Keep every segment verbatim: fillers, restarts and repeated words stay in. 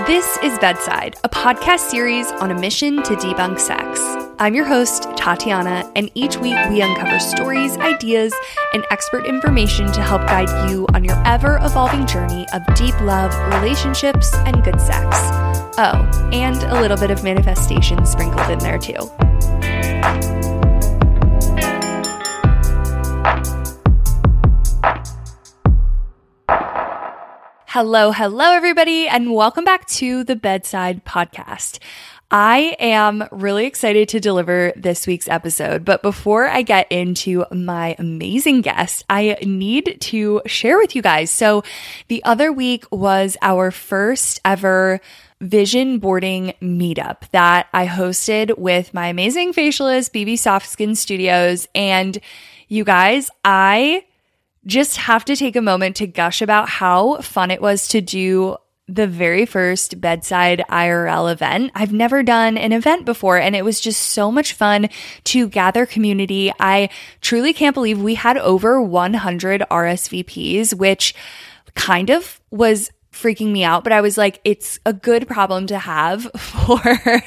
This is Bedside, a podcast series on a mission to debunk sex. I'm your host, Tatiana, and each week we uncover stories, ideas, and expert information to help guide you on your ever-evolving journey of deep love, relationships, and good sex. Oh, and a little bit of manifestation sprinkled in there too. Hello, hello, everybody, and welcome back to the Bedside Podcast. I am really excited to deliver this week's episode, but before I get into my amazing guest, I need to share with you guys. So the other week was our first ever vision boarding meetup that I hosted with my amazing facialist, B B Soft Skin Studios, and you guys, I just have to take a moment to gush about how fun it was to do the very first Bedside I R L event. I've never done an event before, and it was just so much fun to gather community. I truly can't believe we had over one hundred R S V Ps, which kind of was freaking me out, but I was like, it's a good problem to have for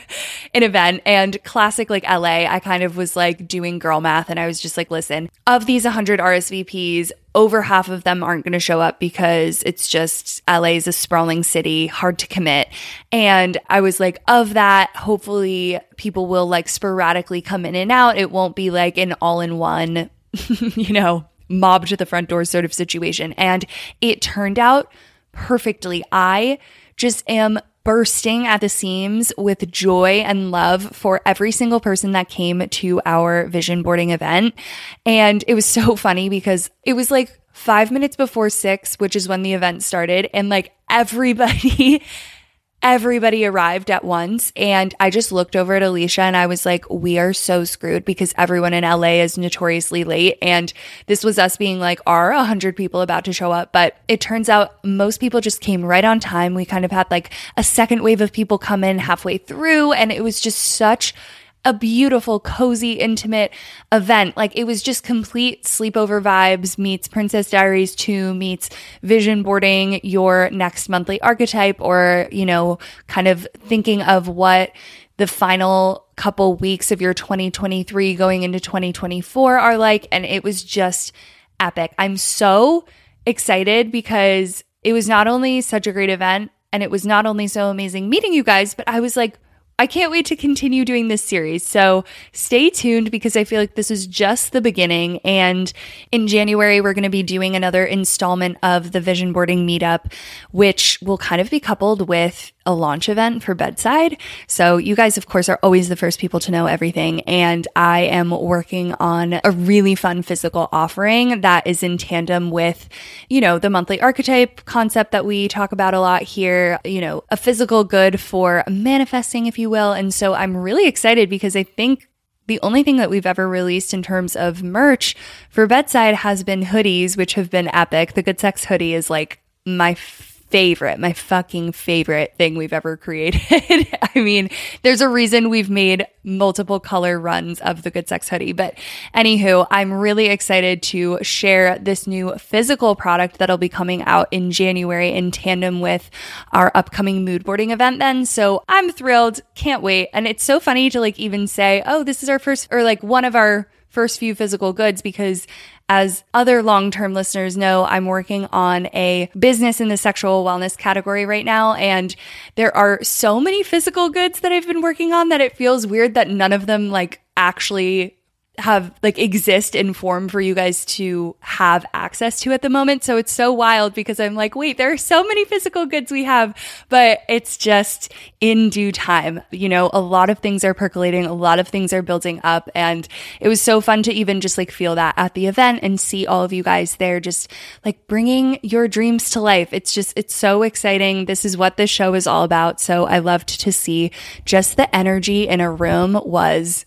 an event. And classic like L A, I kind of was like doing girl math, and I was just like, listen, of these one hundred R S V Ps, over half of them aren't going to show up because it's just L A is a sprawling city, hard to commit. And I was like, of that, hopefully people will like sporadically come in and out. It won't be like an all-in-one, you know, mob to the front door sort of situation. And it turned out perfectly. I just am bursting at the seams with joy and love for every single person that came to our vision boarding event. And it was so funny because it was like five minutes before six, which is when the event started. And like everybody, everybody arrived at once. And I just looked over at Alicia and I was like, we are so screwed because everyone in L A is notoriously late. And this was us being like, are one hundred people about to show up? But it turns out most people just came right on time. We kind of had like a second wave of people come in halfway through. And it was just such a beautiful, cozy, intimate event. Like it was just complete sleepover vibes meets Princess Diaries two meets vision boarding your next monthly archetype, or, you know, kind of thinking of what the final couple weeks of your twenty twenty-three going into twenty twenty-four are like. And it was just epic. I'm so excited because it was not only such a great event and it was not only so amazing meeting you guys, but I was like, I can't wait to continue doing this series. So stay tuned because I feel like this is just the beginning. And in January, we're going to be doing another installment of the vision boarding meetup, which will kind of be coupled with a launch event for Bedside. So you guys, of course, are always the first people to know everything. And I am working on a really fun physical offering that is in tandem with, you know, the monthly archetype concept that we talk about a lot here, you know, a physical good for manifesting, if you will. And so I'm really excited because I think the only thing that we've ever released in terms of merch for Bedside has been hoodies, which have been epic. The Good Sex hoodie is like my favorite, my fucking favorite thing we've ever created. I mean, there's a reason we've made multiple color runs of the Good Sex hoodie. But anywho, I'm really excited to share this new physical product that'll be coming out in January in tandem with our upcoming mood boarding event then. So I'm thrilled, can't wait. And it's so funny to like even say, oh, this is our first, or like one of our first few physical goods, because as other long-term listeners know, I'm working on a business in the sexual wellness category right now. And there are so many physical goods that I've been working on that it feels weird that none of them like actually have like exist in form for you guys to have access to at the moment. So it's so wild because I'm like, wait, there are so many physical goods we have, but it's just in due time. You know, a lot of things are percolating, a lot of things are building up. And it was so fun to even just like feel that at the event and see all of you guys there, just like bringing your dreams to life. It's just, it's so exciting. This is what this show is all about. So I loved to see just the energy in a room was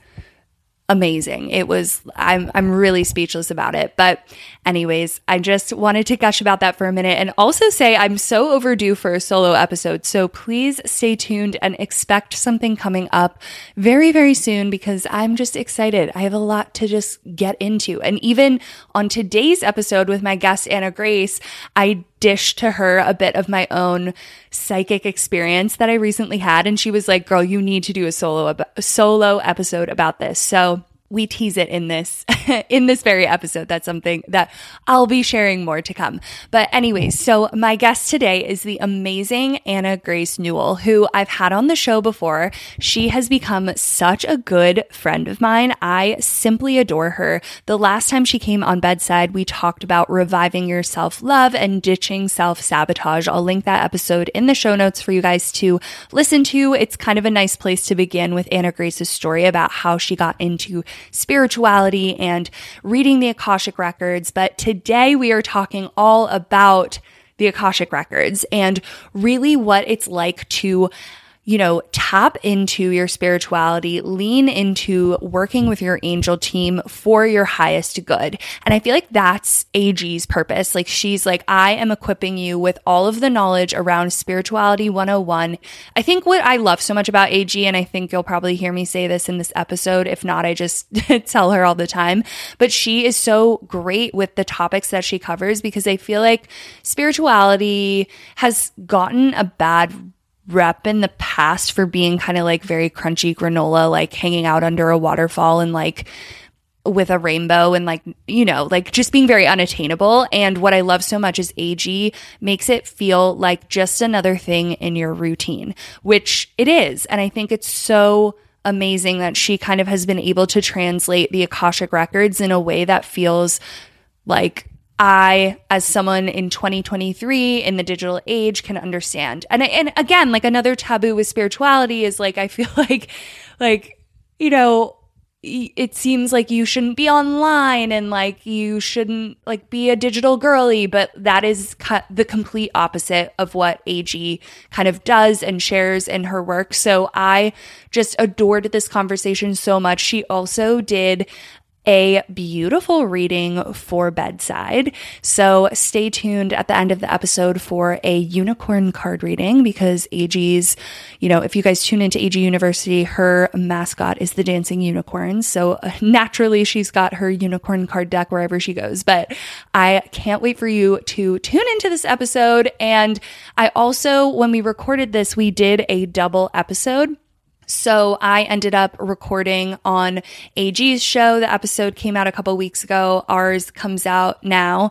amazing. It was, I'm, I'm really speechless about it. But anyways, I just wanted to gush about that for a minute and also say I'm so overdue for a solo episode. So please stay tuned and expect something coming up very, very soon because I'm just excited. I have a lot to just get into. And even on today's episode with my guest, Anna Grace, I dish to her a bit of my own psychic experience that I recently had. And she was like, girl, you need to do a solo, ab- solo episode about this. So we tease it in this, in this very episode. That's something that I'll be sharing more to come. But anyways, so my guest today is the amazing Anna Grace Newell, who I've had on the show before. She has become such a good friend of mine. I simply adore her. The last time she came on Bedside, we talked about reviving your self-love and ditching self-sabotage. I'll link that episode in the show notes for you guys to listen to. It's kind of a nice place to begin with Anna Grace's story about how she got into spirituality and reading the Akashic Records. But today we are talking all about the Akashic Records and really what it's like to, you know, tap into your spirituality, lean into working with your angel team for your highest good. And I feel like that's A G's purpose. Like she's like, I am equipping you with all of the knowledge around Spirituality one oh one. I think what I love so much about A G, and I think you'll probably hear me say this in this episode, if not, I just tell her all the time, but she is so great with the topics that she covers because I feel like spirituality has gotten a bad rep in the past for being kind of like very crunchy granola, like hanging out under a waterfall and like with a rainbow and like, you know, like just being very unattainable. And what I love so much is A G makes it feel like just another thing in your routine, which it is. And I think it's so amazing that she kind of has been able to translate the Akashic Records in a way that feels like I, as someone in twenty twenty-three in the digital age, can understand. And and again, like another taboo with spirituality is like, I feel like, like, you know, it seems like you shouldn't be online and like you shouldn't like be a digital girly, but that is co- the complete opposite of what A G kind of does and shares in her work. So I just adored this conversation so much. She also did a beautiful reading for Bedside. So stay tuned at the end of the episode for a unicorn card reading because A G's, you know, if you guys tune into A G University, her mascot is the dancing unicorn. So uh, naturally she's got her unicorn card deck wherever she goes. But I can't wait for you to tune into this episode. And I also, when we recorded this, we did a double episode. So I ended up recording on A G's show. The episode came out a couple weeks ago. Ours comes out now.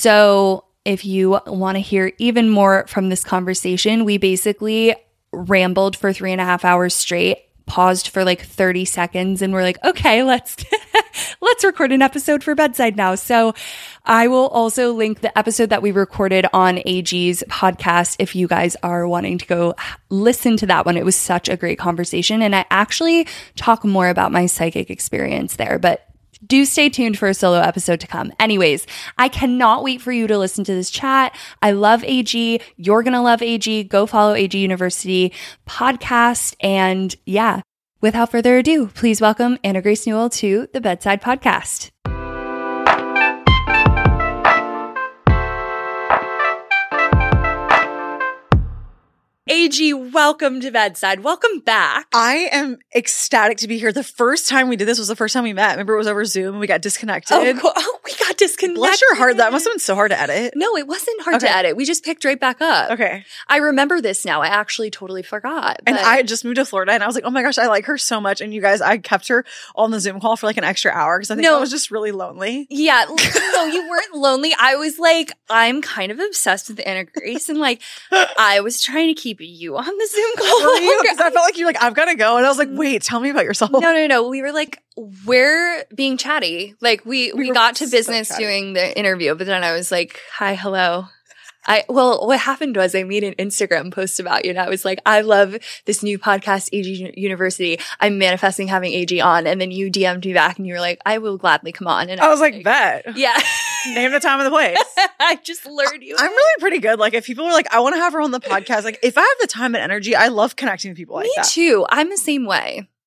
So if you want to hear even more from this conversation, we basically rambled for three and a half hours straight, paused for like thirty seconds, and we're like, okay, let's let's record an episode for Bedside now. So I will also link the episode that we recorded on A G's podcast if you guys are wanting to go listen to that one. It was such a great conversation, and I actually talk more about my psychic experience there, but do stay tuned for a solo episode to come. Anyways, I cannot wait for you to listen to this chat. I love A G. You're going to love A G. Go follow A G University podcast. And yeah, without further ado, please welcome Anna Grace Newell to the Bedside Podcast. A G, welcome to Bedside. Welcome back. I am ecstatic to be here. The first time we did this was the first time we met. Remember, it was over Zoom and we got disconnected. Oh, cool. Oh, we got disconnected. Bless your heart. That must have been so hard to edit. No, it wasn't hard Okay. to edit. We just picked right back up. Okay. I remember this now. I actually totally forgot. And but- I just moved to Florida and I was like, oh my gosh, I like her so much. And you guys, I kept her on the Zoom call for like an extra hour because I think No. I was just really lonely. Yeah, no, you weren't lonely. I was like, I'm kind of obsessed with Anna Grace, and like, I was trying to keep you on the Zoom call. Were you? Because I felt like you're like, I've got to go. And I was like, wait, tell me about yourself. No, no, no. We were like, we're being chatty. Like, we we, We were got to so business chatty. doing the interview, but then I was like, hi, hello. I well, what happened was I made an Instagram post about you, and I was like, I love this new podcast, A G University. I'm manifesting having A G on, and then you D M'd me back, and you were like, I will gladly come on. And I was like, bet. yeah, Name the time and the place. I just lured you. I'm really pretty good. Like, if people are like, I want to have her on the podcast, like, if I have the time and energy, I love connecting with people like Me that. too. I'm the same way.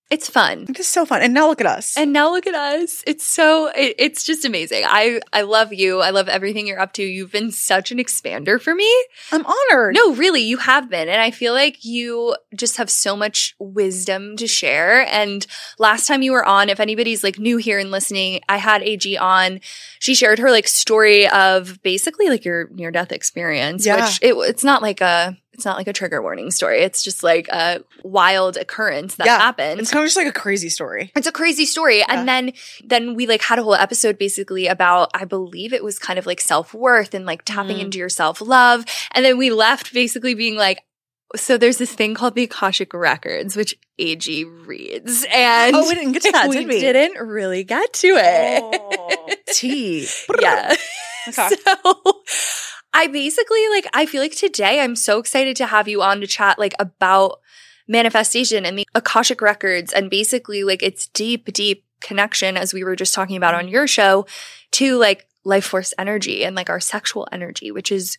It's fun. It is so fun. And now look at us. And now look at us. It's so, it, it's just amazing. I, I love you. I love everything you're up to. You've been such an expander for me. I'm honored. No, really, you have been. And I feel like you just have so much wisdom to share. And last time you were on, if anybody's like new here and listening, I had A G on. She shared her like story of basically like your near-death experience, Yeah. which it, it's not like a, it's not like a trigger warning story. It's just like a wild occurrence that Yeah. happened. It's kind of just like a crazy story. It's a crazy story. Yeah. And then then we like had a whole episode basically about, I believe it was kind of like self-worth and like tapping Mm. into your self-love. And then we left basically being like, so there's this thing called the Akashic Records, which A G reads. And Oh, we didn't get to that, we did we? didn't really get to it. Oh, tea. Yeah. Okay. So I basically like, I feel like today I'm so excited to have you on to chat like about manifestation and the Akashic Records and basically like its deep, deep connection, as we were just talking about on your show, to like life force energy and like our sexual energy, which is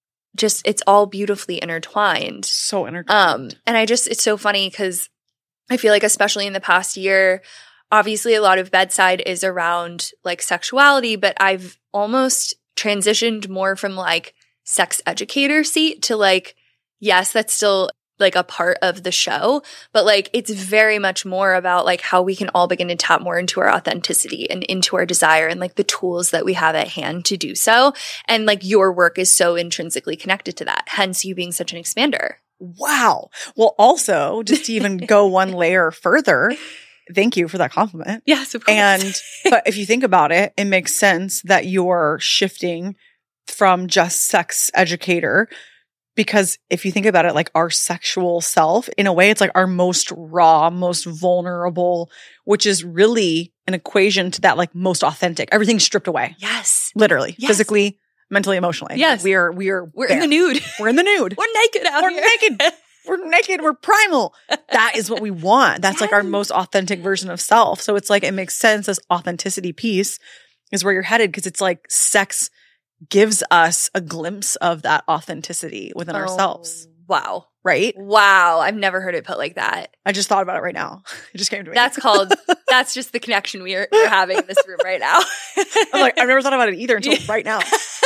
just, it's all beautifully intertwined. So intertwined. Um, and I just, it's so funny because I feel like especially in the past year, obviously a lot of bedside is around like sexuality, but I've almost transitioned more from like sex educator seat to like, yes, that's still like a part of the show, but like it's very much more about like how we can all begin to tap more into our authenticity and into our desire and like the tools that we have at hand to do so. And like your work is so intrinsically connected to that, hence you being such an expander. Wow. Well, also, just to even go one layer further, thank you for that compliment. Yes, of course. And, but if you think about it, it makes sense that you're shifting from just sex educator, because if you think about it, like our sexual self, in a way, it's like our most raw, most vulnerable, which is really an equation to that like most authentic. Everything's stripped away. Yes. Literally, Yes. physically, mentally, emotionally. Yes. We are, we are, We're there. in the nude. We're in the nude. We're naked out We're here. naked. We're naked. We're primal. That is what we want. That's like our most authentic version of self. So it's like, it makes sense. This authenticity piece is where you're headed, because it's like sex gives us a glimpse of that authenticity within Oh, ourselves. Wow. Right? Wow. I've never heard it put like that. I just thought about it right now. It just came to me. That's called, that's just the connection we are, we're having in this room right now. I'm like, I've never thought about it either until right now.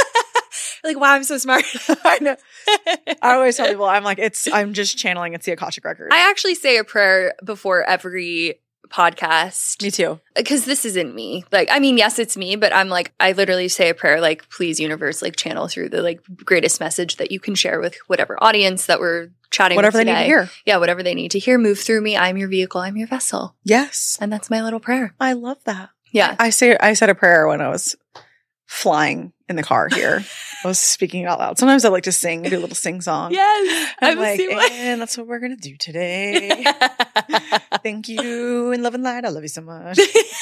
Like, wow, I'm so smart. I know. I always tell people, I'm like, it's, I'm just channeling it's the Akashic Record. I actually say a prayer before every podcast. Me too. Because this isn't me. Like, I mean, yes, it's me, but I'm like, I literally say a prayer like, please, universe, like channel through the like greatest message that you can share with whatever audience that we're chatting Whatever with they today. need to hear. Yeah, whatever they need to hear. Move through me. I'm your vehicle. I'm your vessel. Yes. And that's my little prayer. I love that. Yeah. I say I said a prayer when I was flying in the car here. I was speaking out loud. Sometimes I like to sing, do a little sing song. Yes. I'm I'm like, the same way. and that's what we're gonna do today. Thank you and love and light. I love you so much.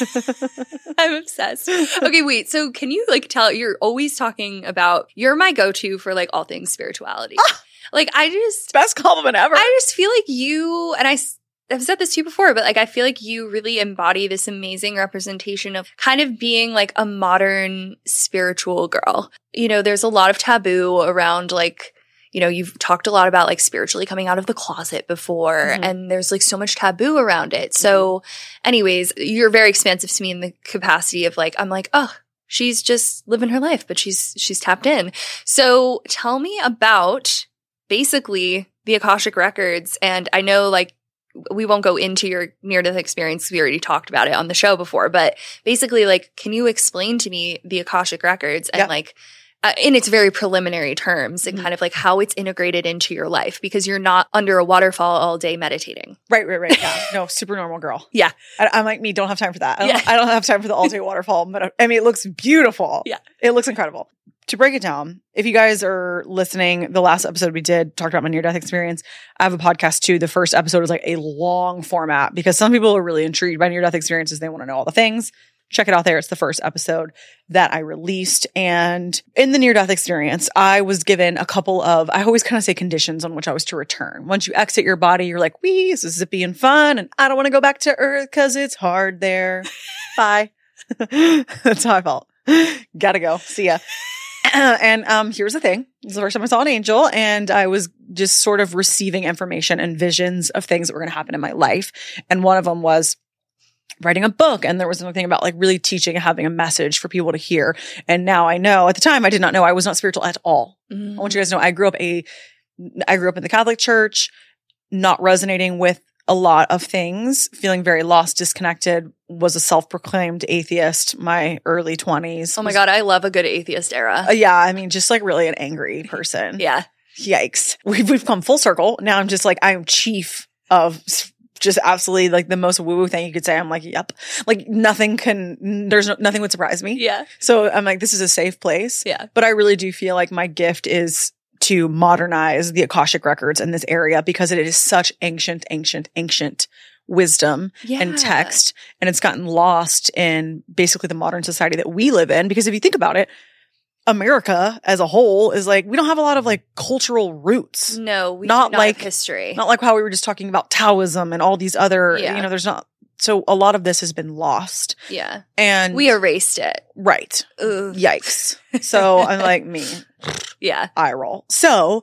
I'm obsessed. Okay, wait. So can you like tell, you're always talking about, you're my go-to for like all things spirituality. Like I just, Best compliment ever. I just feel like you, and I, s- I've said this to you before, but like I feel like you really embody this amazing representation of kind of being like a modern spiritual girl. You know, there's a lot of taboo around like, you know, you've talked a lot about like spiritually coming out of the closet before, Mhm. and there's like so much taboo around it. So anyways, you're very expansive to me in the capacity of like, I'm like, oh, she's just living her life, but she's, she's tapped in. So tell me about basically the Akashic Records. And I know like, we won't go into your near-death experience. We already talked about it on the show before, but basically like, can you explain to me the Akashic Records and Yep. like, Uh, in its very preliminary terms and Mhm. kind of like how it's integrated into your life, because you're not under a waterfall all day meditating. Right, right, right. Yeah. No, super normal girl. Yeah. I, I'm like me, don't have time for that. I don't, Yeah. I don't have time for the all day waterfall, but I mean, it looks beautiful. Yeah. It looks incredible. To break it down, if you guys are listening, the last episode we did talked about my near death experience. I have a podcast too. The first episode is like a long format because some people are really intrigued by near death experiences. They want to know all the things. Check it out there. It's the first episode that I released. And in the near death experience, I was given a couple of, I always kind of say conditions on which I was to return. Once you exit your body, you're like, wee, this is zippy and fun. And I don't want to go back to Earth because it's hard there. Bye. That's how I felt. Gotta go. See ya. And um, here's the thing. This is the first time I saw an angel, and I was just sort of receiving information and visions of things that were going to happen in my life. And one of them was writing a book. And there was another thing about like really teaching and having a message for people to hear. And now I know, at the time I did not know, I was not spiritual at all. Mm. I want you guys to know I grew up a, I grew up in the Catholic Church, not resonating with a lot of things, feeling very lost, disconnected, was a self-proclaimed atheist, my early twenties. Oh my God, I love a good atheist era. Uh, yeah, I mean, just like really an angry person. Yeah. Yikes. We've, we've come full circle. Now I'm just like, I'm chief of just absolutely like the most woo-woo thing you could say. I'm like, yep. Like nothing can, there's no, nothing would surprise me. Yeah. So I'm like, this is a safe place. Yeah. But I really do feel like my gift is to modernize the Akashic records in this area because it is such ancient, ancient, ancient wisdom yeah. and text. And it's gotten lost in basically the modern society that we live in. Because if you think about it, America as a whole is like, we don't have a lot of like cultural roots. No, we not do not like have history. Not like how we were just talking about Taoism and all these other, yeah. you know, there's not. So a lot of this has been lost. Yeah. And we erased it. Right. Ooh. Yikes. So I'm like, me. Yeah. Eye roll. So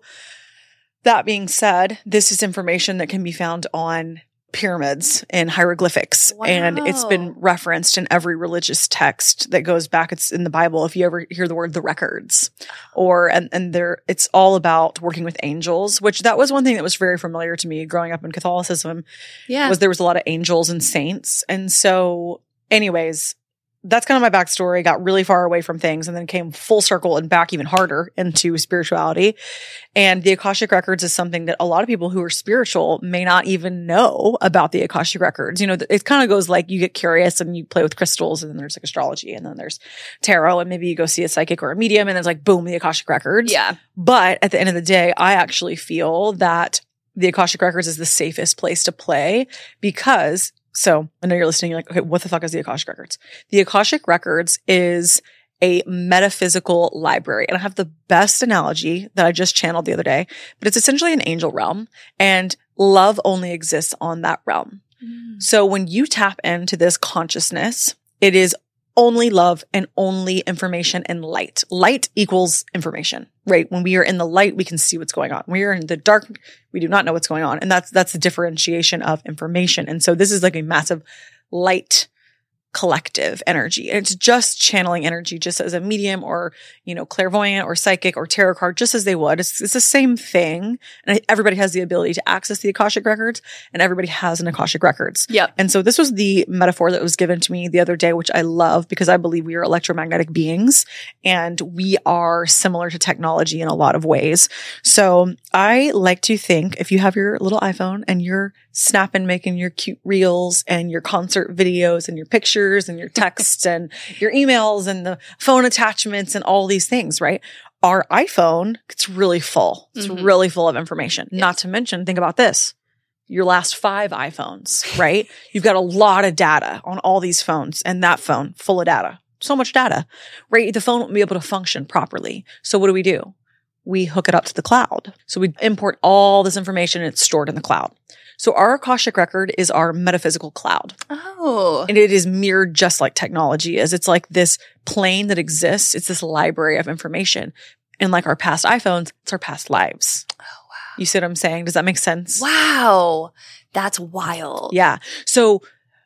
that being said, this is information that can be found on pyramids and hieroglyphics. Wow. And it's been referenced in every religious text that goes back. It's in the Bible. If you ever hear the word the records or, and, and there, it's all about working with angels, which that was one thing that was very familiar to me growing up in Catholicism. Yeah. Was there was a lot of angels and saints. And so anyways, that's kind of my backstory. Got really far away from things and then came full circle and back even harder into spirituality. And the Akashic Records is something that a lot of people who are spiritual may not even know about the Akashic Records. You know, it kind of goes like you get curious and you play with crystals and then there's like astrology and then there's tarot and maybe you go see a psychic or a medium and then it's like, boom, the Akashic Records. Yeah. But at the end of the day, I actually feel that the Akashic Records is the safest place to play because So I know you're listening. You're like, okay, what the fuck is the Akashic Records? The Akashic Records is a metaphysical library. And I have the best analogy that I just channeled the other day, but it's essentially an angel realm and love only exists on that realm. Mm. So when you tap into this consciousness, it is only love and only information and light. Light equals information, right? When we are in the light, we can see what's going on. When we are in the dark, we do not know what's going on. And that's, that's the differentiation of information. And so this is like a massive light collective energy. And it's just channeling energy just as a medium or, you know, clairvoyant or psychic or tarot card, just as they would. It's, it's the same thing. And everybody has the ability to access the Akashic Records and everybody has an Akashic Records. Yep. And so this was the metaphor that was given to me the other day, which I love because I believe we are electromagnetic beings and we are similar to technology in a lot of ways. So I like to think if you have your little iPhone and you're snapping, making your cute reels and your concert videos and your pictures and your texts and your emails and the phone attachments and all these things, right? Our iPhone, it's really full. It's mm-hmm. really full of information. Yeah. Not to mention, think about this. Your last five iPhones, right? You've got a lot of data on all these phones and that phone full of data. So much data, right? The phone won't be able to function properly. So what do we do? We hook it up to the cloud. So we import all this information and it's stored in the cloud. So our Akashic Record is our metaphysical cloud. Oh. And it is mirrored just like technology is. It's like this plane that exists. It's this library of information. And like our past iPhones, it's our past lives. Oh, wow. You see what I'm saying? Does that make sense? Wow. That's wild. Yeah. So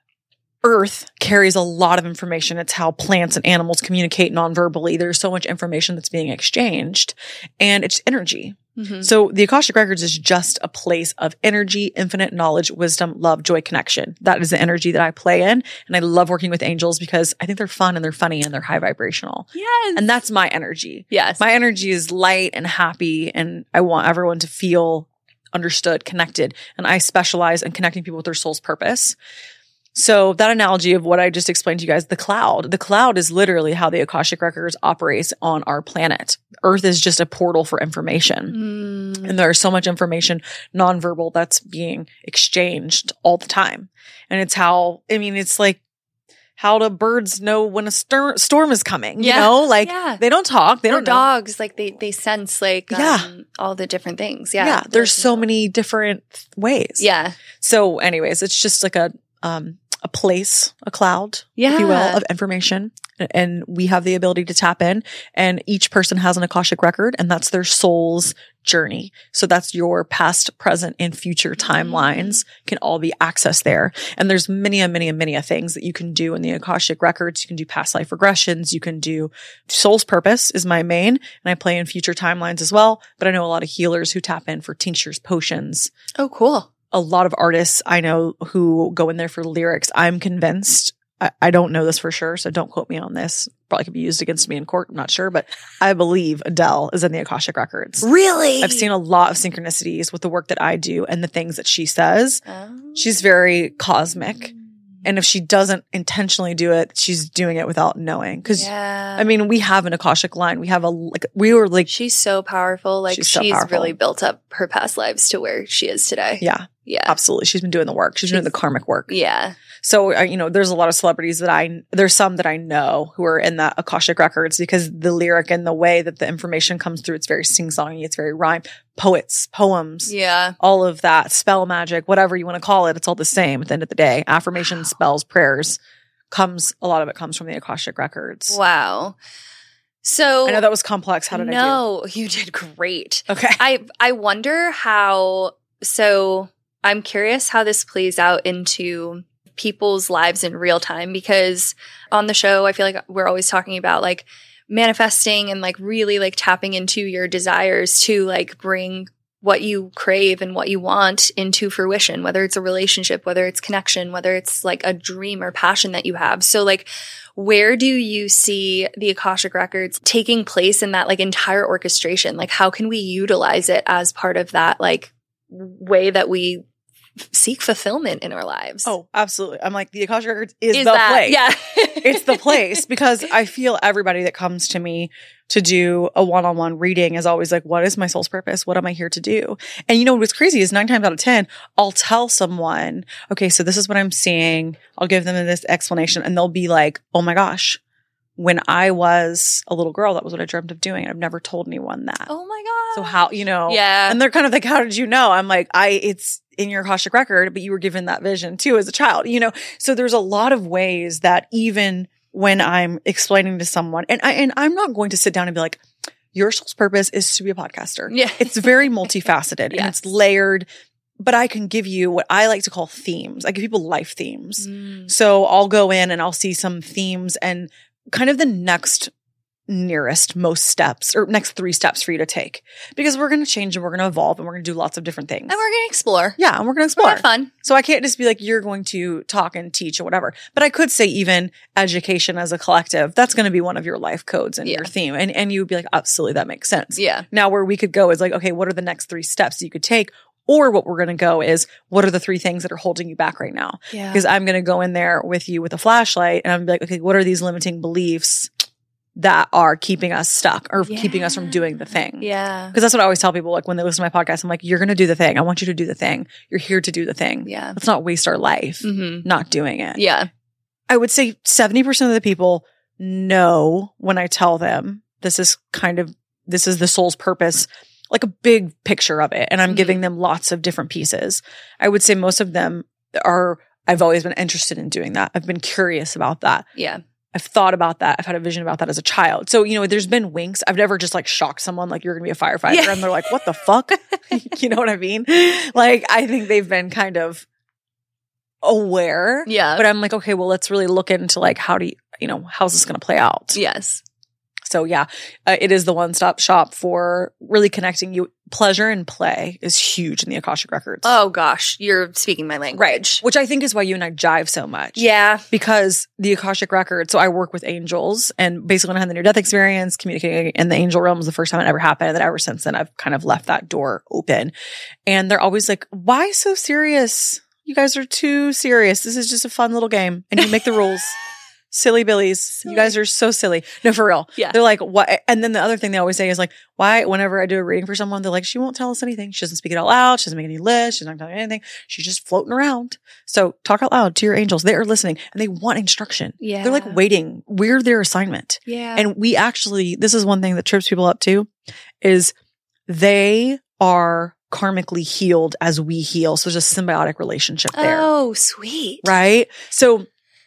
Earth carries a lot of information. It's how plants and animals communicate non-verbally. There's so much information that's being exchanged and it's energy. Mm-hmm. So the Akashic Records is just a place of energy, infinite knowledge, wisdom, love, joy, connection. That is the energy that I play in. And I love working with angels because I think they're fun and they're funny and they're high vibrational. Yes. And that's my energy. Yes. My energy is light and happy and I want everyone to feel understood, connected. And I specialize in connecting people with their soul's purpose. So that analogy of what I just explained to you guys, the cloud, the cloud is literally how the Akashic Records operates on our planet. Earth is just a portal for information. Mm. And there's so much information, nonverbal, that's being exchanged all the time. And it's how, I mean, it's like how do birds know when a stir- storm is coming? Yeah. You know, like yeah. they don't talk. They or don't know. dogs, like they, they sense like um, yeah. all the different things. Yeah. Yeah. There's so many different ways. Yeah. So anyways, it's just like a, um, a place, a cloud, yeah. if you will, of information. and we have the ability to tap in, and each person has an Akashic record, and that's their soul's journey. So that's your past, present, and future timelines can all be accessed there. And there's many and many and many things that you can do in the Akashic records. You can do past life regressions. You can do soul's purpose is my main, and I play in future timelines as well. But I know a lot of healers who tap in for tinctures, potions. Oh, cool. A lot of artists I know who go in there for lyrics. I'm convinced, I, I don't know this for sure, so don't quote me on this. Probably could be used against me in court. I'm not sure, but I believe Adele is in the Akashic records. Really? I've seen a lot of synchronicities with the work that I do and the things that she says. Oh. She's very cosmic. And if she doesn't intentionally do it, she's doing it without knowing. Cause yeah. I mean, we have an Akashic line. We have a, like, we were like, she's so powerful. Like she's, she's, so powerful. really built up her past lives to where she is today. Yeah. Yeah. Absolutely. She's been doing the work. She's, she's doing the karmic work. Yeah. So, uh, you know, there's a lot of celebrities that I, there's some that I know who are in that Akashic records because the lyric and the way that the information comes through, it's very sing-songy, it's very rhyme. Poets, poems, yeah, all of that, spell magic, whatever you want to call it, it's all the same at the end of the day. Affirmations, spells, prayers, comes, a lot of it comes from the Akashic records. Wow. So I know that was complex. How did no, I do? No, you did great. Okay. I, I wonder how, so I'm curious how this plays out into people's lives in real time, because on the show, I feel like we're always talking about like manifesting and like really like tapping into your desires to like bring what you crave and what you want into fruition, whether it's a relationship, whether it's connection, whether it's like a dream or passion that you have. So like, where do you see the Akashic records taking place in that like entire orchestration? Like, how can we utilize it as part of that like way that we seek fulfillment in our lives? Oh, absolutely. I'm like, the Akashic records is, is the that, place. Yeah. It's the place, because I feel everybody that comes to me to do a one-on-one reading is always like, what is my soul's purpose? What am I here to do? And you know, what's crazy is nine times out of ten, I'll tell someone, okay, so this is what I'm seeing. I'll give them this explanation, and they'll be like, oh my gosh, when I was a little girl, that was what I dreamt of doing. I've never told anyone that. Oh my God. So how, you know, yeah. And they're kind of like, how did you know? I'm like, I, it's in your Akashic record, but you were given that vision too as a child, you know? So there's a lot of ways that even when I'm explaining to someone, and I, and I'm not going to sit down and be like, your soul's purpose is to be a podcaster. Yeah. It's very multifaceted yes. and it's layered, but I can give you what I like to call themes. I give people life themes. Mm. So I'll go in and I'll see some themes and kind of the next nearest most steps or next three steps for you to take, because we're going to change and we're going to evolve and we're going to do lots of different things. And we're going to explore. Yeah. And we're going to explore. We're gonna have fun. So I can't just be like, you're going to talk and teach or whatever, but I could say even education as a collective, that's going to be one of your life codes and yeah. your theme. And, and you would be like, absolutely, that makes sense. Yeah. Now where we could go is like, okay, what are the next three steps you could take? Or what we're going to go is, what are the three things that are holding you back right now? Yeah. Because I'm going to go in there with you with a flashlight and I'm like, okay, what are these limiting beliefs that are keeping us stuck or yeah. keeping us from doing the thing? Yeah. Because that's what I always tell people, like when they listen to my podcast, I'm like, you're going to do the thing. I want you to do the thing. You're here to do the thing. Yeah. Let's not waste our life mm-hmm. not doing it. Yeah. I would say seventy percent of the people know when I tell them this is kind of, this is the soul's purpose, like a big picture of it. And I'm mm-hmm. giving them lots of different pieces. I would say most of them are, I've always been interested in doing that. I've been curious about that. Yeah. I've thought about that. I've had a vision about that as a child. So, you know, there's been winks. I've never just like shocked someone like, you're going to be a firefighter. Yeah. And they're like, what the fuck? You know what I mean? Like, I think they've been kind of aware. Yeah. But I'm like, okay, well, let's really look into like, how do you, you know, how's this going to play out? Yes. So yeah, uh, it is the one-stop shop for really connecting you. Pleasure and play is huge in the Akashic records. Oh gosh, you're speaking my language. Right. Which I think is why you and I jive so much. Yeah. Because the Akashic records, so I work with angels, and basically when I had the near-death experience, communicating in the angel realm was the first time it ever happened. And then ever since then, I've kind of left that door open. And they're always like, why so serious? You guys are too serious. This is just a fun little game. And you make the rules. Silly Billies. Silly. You guys are so silly. No, for real. Yeah. They're like, what? And then the other thing they always say is like, why, whenever I do a reading for someone, they're like, she won't tell us anything. She doesn't speak it out loud. She doesn't make any lists. She's not telling you anything. She's just floating around. So talk out loud to your angels. They are listening and they want instruction. Yeah. They're like waiting. We're their assignment. Yeah. And we actually, this is one thing that trips people up too, is they are karmically healed as we heal. So there's a symbiotic relationship there. Oh, sweet. Right? So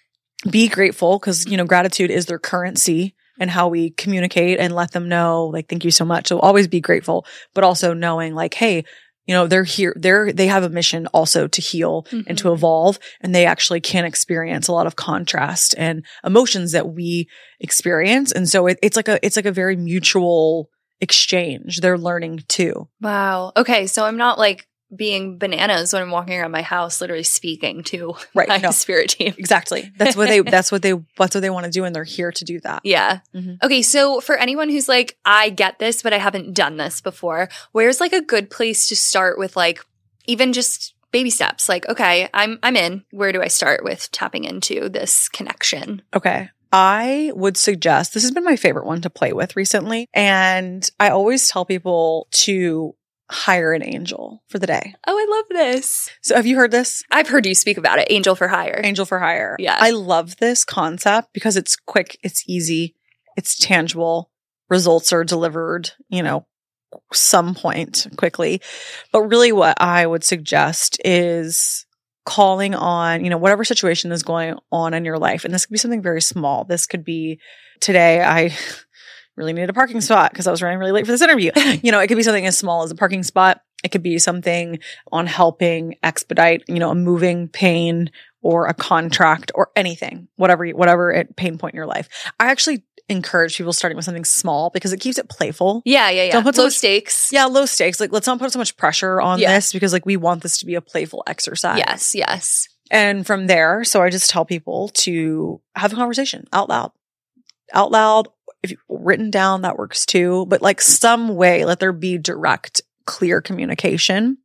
be grateful because, you know, gratitude is their currency and how we communicate and let them know, like, thank you so much. So always be grateful, but also knowing like, hey, you know, they're here, they're, they have a mission also to heal mm-hmm. and to evolve. And they actually can experience a lot of contrast and emotions that we experience. And so it, it's like a, it's like a very mutual exchange. They're learning too. Wow. Okay. So I'm not like being bananas when I'm walking around my house, literally speaking to right, my no. spirit team. Exactly. That's what they, that's what they, that's what they want to do. And they're here to do that. Yeah. Mm-hmm. Okay. So for anyone who's like, I get this, but I haven't done this before, where's like a good place to start with like, even just baby steps? Like, okay, I'm, I'm in. Where do I start with tapping into this connection? Okay. I would suggest, this has been my favorite one to play with recently. And I always tell people to hire an angel for the day. Oh, I love this. So have you heard this? I've heard you speak about it. Angel for hire. Angel for hire. Yeah. I love this concept because it's quick, it's easy, it's tangible. Results are delivered, you know, some point quickly. But really what I would suggest is calling on, you know, whatever situation is going on in your life. And this could be something very small. This could be today I really needed a parking spot because I was running really late for this interview. You know, it could be something as small as a parking spot. It could be something on helping expedite, you know, a moving pain or a contract or anything, whatever, whatever it, pain point in your life. I actually encourage people starting with something small because it keeps it playful. Yeah, yeah, yeah. Don't put so low much, stakes. Yeah, low stakes. Like, let's not put so much pressure on yeah. this because like we want this to be a playful exercise. Yes, yes. And from there, so I just tell people to have a conversation out loud, out loud. If you've written down, that works too. But like some way, let there be direct, clear communication.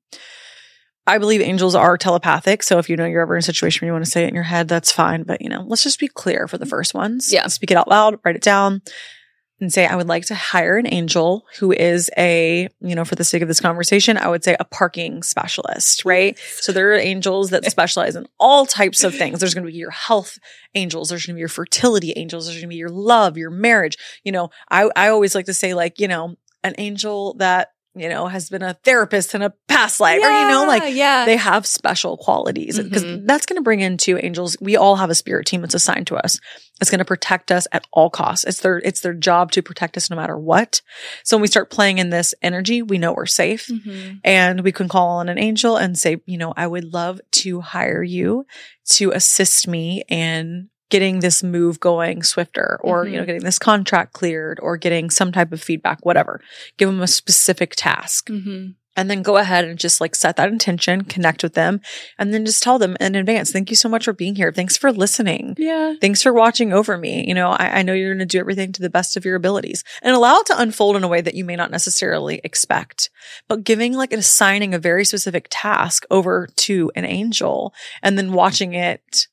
I believe angels are telepathic. So if you know you're ever in a situation where you want to say it in your head, that's fine. But, you know, let's just be clear for the first ones. Yeah. Speak it out loud, write it down, and say, I would like to hire an angel who is a, you know, for the sake of this conversation, I would say a parking specialist, right? So there are angels that specialize in all types of things. There's going to be your health angels. There's going to be your fertility angels. There's going to be your love, your marriage. You know, I, I always like to say like, you know, an angel that, you know, has been a therapist in a past life, yeah, or, you know, like yeah. they have special qualities because mm-hmm. that's going to bring into angels. We all have a spirit team that's assigned to us. It's going to protect us at all costs. It's their, it's their job to protect us no matter what. So when we start playing in this energy, we know we're safe mm-hmm. and we can call on an angel and say, you know, I would love to hire you to assist me in getting this move going swifter or, mm-hmm. you know, getting this contract cleared or getting some type of feedback, whatever. Give them a specific task mm-hmm. and then go ahead and just like set that intention, connect with them, and then just tell them in advance, thank you so much for being here. Thanks for listening. Yeah. Thanks for watching over me. You know, I, I know you're going to do everything to the best of your abilities and allow it to unfold in a way that you may not necessarily expect, but giving like assigning a very specific task over to an angel and then watching it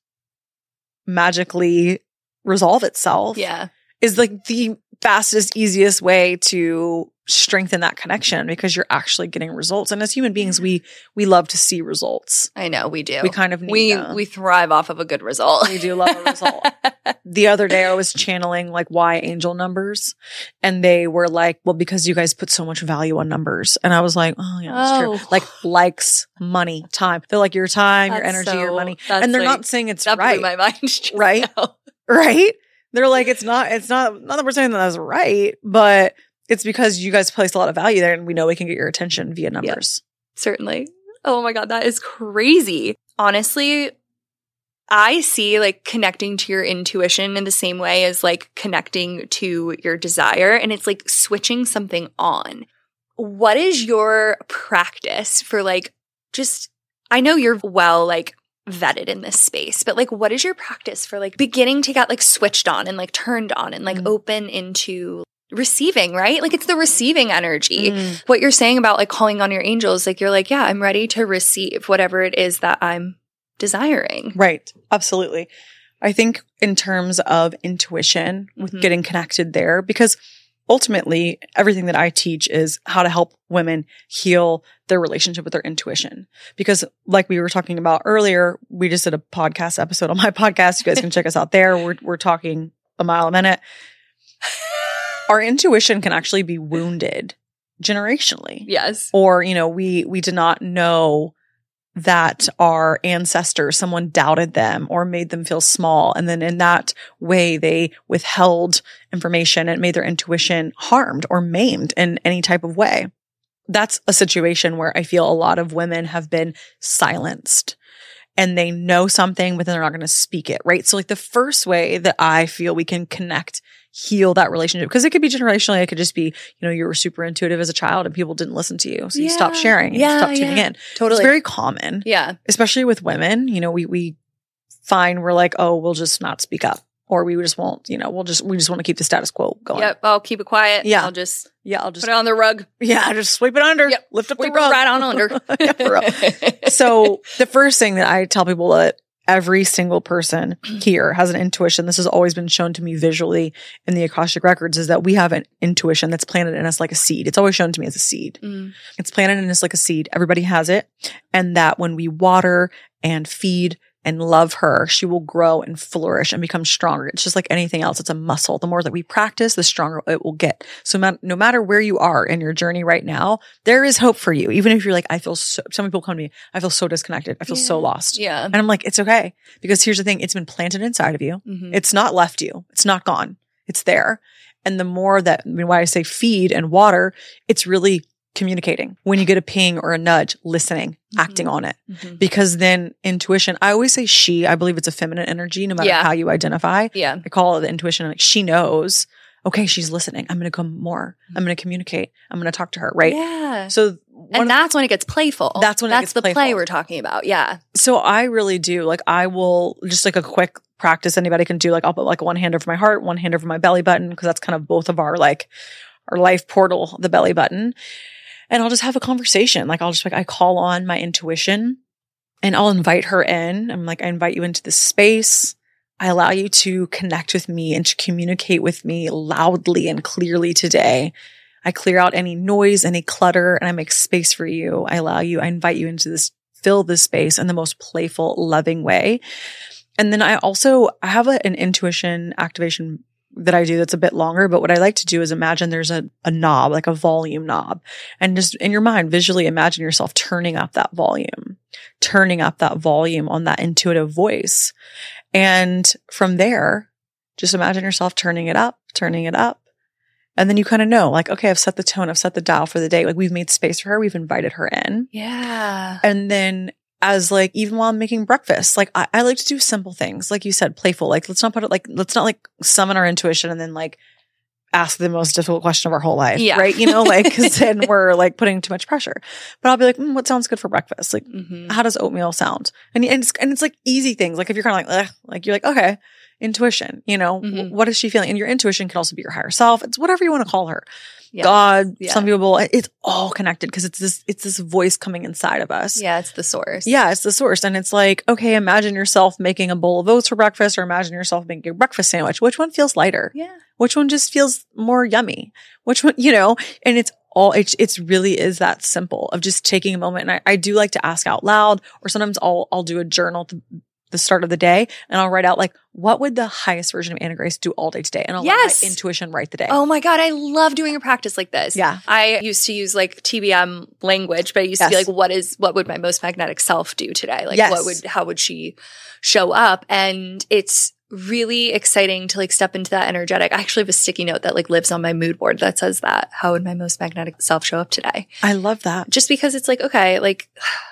magically resolve itself yeah. is like the fastest, easiest way to strengthen that connection because you're actually getting results. And as human beings, we we love to see results. I know we do. We kind of need we them. we thrive off of a good result. We do love a result. The other day I was channeling like why angel numbers and they were like, well, because you guys put so much value on numbers. And I was like, oh yeah, that's oh. true. Like likes, money, time. They're like your time, that's your energy, so, your money. And they're like, not saying it's that right. blew my mind just right? now. Right? They're like, it's not, it's not, not that we're saying that that's right, but it's because you guys place a lot of value there and we know we can get your attention via numbers. Yeah, certainly. Oh my God, that is crazy. Honestly, I see like connecting to your intuition in the same way as like connecting to your desire. And it's like switching something on. What is your practice for like just, I know you're well like vetted in this space, but like what is your practice for like beginning to get like switched on and like turned on and like mm. open into receiving, right? Like it's the receiving energy. Mm. What you're saying about like calling on your angels, like you're like, yeah, I'm ready to receive whatever it is that I'm desiring. Right. Absolutely. I think in terms of intuition with mm-hmm. getting connected there, because ultimately everything that I teach is how to help women heal their relationship with their intuition. Because like we were talking about earlier, we just did a podcast episode on my podcast. You guys can check us out there. We're, we're talking a mile a minute. Our intuition can actually be wounded generationally. Yes. Or, you know, we, we did not know that our ancestors, someone doubted them or made them feel small. And then in that way, they withheld information and made their intuition harmed or maimed in any type of way. That's a situation where I feel a lot of women have been silenced and they know something, but then they're not going to speak it, right? So like the first way that I feel we can connect, heal that relationship, because it could be generationally, it could just be, you know, you were super intuitive as a child and people didn't listen to you. So you Yeah. stopped sharing, and Yeah, you stopped tuning yeah. in. Totally. It's very common, Yeah. especially with women. You know, we, we find we're like, oh, we'll just not speak up, or we just won't, you know, we'll just, we just want to keep the status quo going. Yep. I'll keep it quiet. Yeah. I'll just Yeah. I'll just, put it on the rug. yeah, just sweep it under, Yep. lift up Sweep the it rug. right on under. Yeah, for real. So the first thing that I tell people that every single person here has an intuition. This has always been shown to me visually in the Akashic records, is that we have an intuition that's planted in us like a seed. It's always shown to me as a seed. Mm. It's planted in us like a seed. Everybody has it. And that when we water and feed and love her, she will grow and flourish and become stronger. It's just like anything else. It's a muscle. The more that we practice, the stronger it will get. So ma- no matter where you are in your journey right now, there is hope for you. Even if you're like, I feel so, some people come to me, I feel so disconnected. I feel so Yeah. lost. Yeah. And I'm like, it's okay. Because here's the thing. It's been planted inside of you. Mhm. It's not left you. It's not gone. It's there. And the more that, I mean, why I say feed and water, it's really communicating. When you get a ping or a nudge, listening, Mhm. acting on it. Mhm. Because then intuition, I always say she, I believe it's a feminine energy, no matter Yeah. how you identify. Yeah. I call it the intuition. Like she knows, okay, she's listening. I'm going to come more. I'm going to communicate. I'm going to talk to her. Right. Yeah. So, one And of- that's when it gets playful. That's when it that's gets the play playful. we're talking about. Yeah. so I really do, like, I will just like a quick practice anybody can do. Like I'll put like one hand over my heart, one hand over my belly button. Cause that's kind of both of our like our life portal, the belly button. And I'll just have a conversation. Like I'll just like, I call on my intuition and I'll invite her in. I'm like, I invite you into this space. I allow you to connect with me and to communicate with me loudly and clearly today. I clear out any noise, any clutter, and I make space for you. I allow you, I invite you into this, fill this space in the most playful, loving way. And then I also, I have a, an intuition activation that I do that's a bit longer, but what I like to do is imagine there's a, a knob, like a volume knob, and just in your mind, visually imagine yourself turning up that volume, turning up that volume on that intuitive voice. And from there, just imagine yourself turning it up, turning it up. And then you kind of know, like, okay, I've set the tone, I've set the dial for the day. Like we've made space for her. We've invited her in. Yeah. And then as like, even while I'm making breakfast, like I, I like to do simple things. Like you said, playful. Like let's not put it like, let's not like summon our intuition and then like ask the most difficult question of our whole life. Yeah. Right. You know, like, cause then we're like putting too much pressure, but I'll be like, mm, what sounds good for breakfast? Like, Mhm. how does oatmeal sound? And, and it's, and it's like easy things. Like if you're kind of like, ugh, like you're like, okay, intuition, you know, Mhm. w- what is she feeling? And your intuition can also be your higher self. It's whatever you want to call her. Yeah. God, Yeah. some people, it's all connected because it's this, it's this voice coming inside of us. Yeah. It's the source. Yeah, it's the source. And it's like, okay, imagine yourself making a bowl of oats for breakfast, or imagine yourself making a breakfast sandwich. Which one feels lighter? Yeah. Which one just feels more yummy? Which one, you know, and it's all, it, it's really is that simple of just taking a moment. And I, I do like to ask out loud, or sometimes I'll, I'll do a journal at the, the start of the day and I'll write out like, what would the highest version of Anna Grace do all day today? And I'll Yes. let my intuition write the day. Oh my God. I love doing a practice like this. Yeah. I used to use like T B M language, but I used to be Yes. like, what is, what would my most magnetic self do today? Like Yes. what would, how would she show up? And it's really exciting to like step into that energetic. I actually have a sticky note that like lives on my mood board that says that. How would my most magnetic self show up today? I love that. Just because it's like, okay, like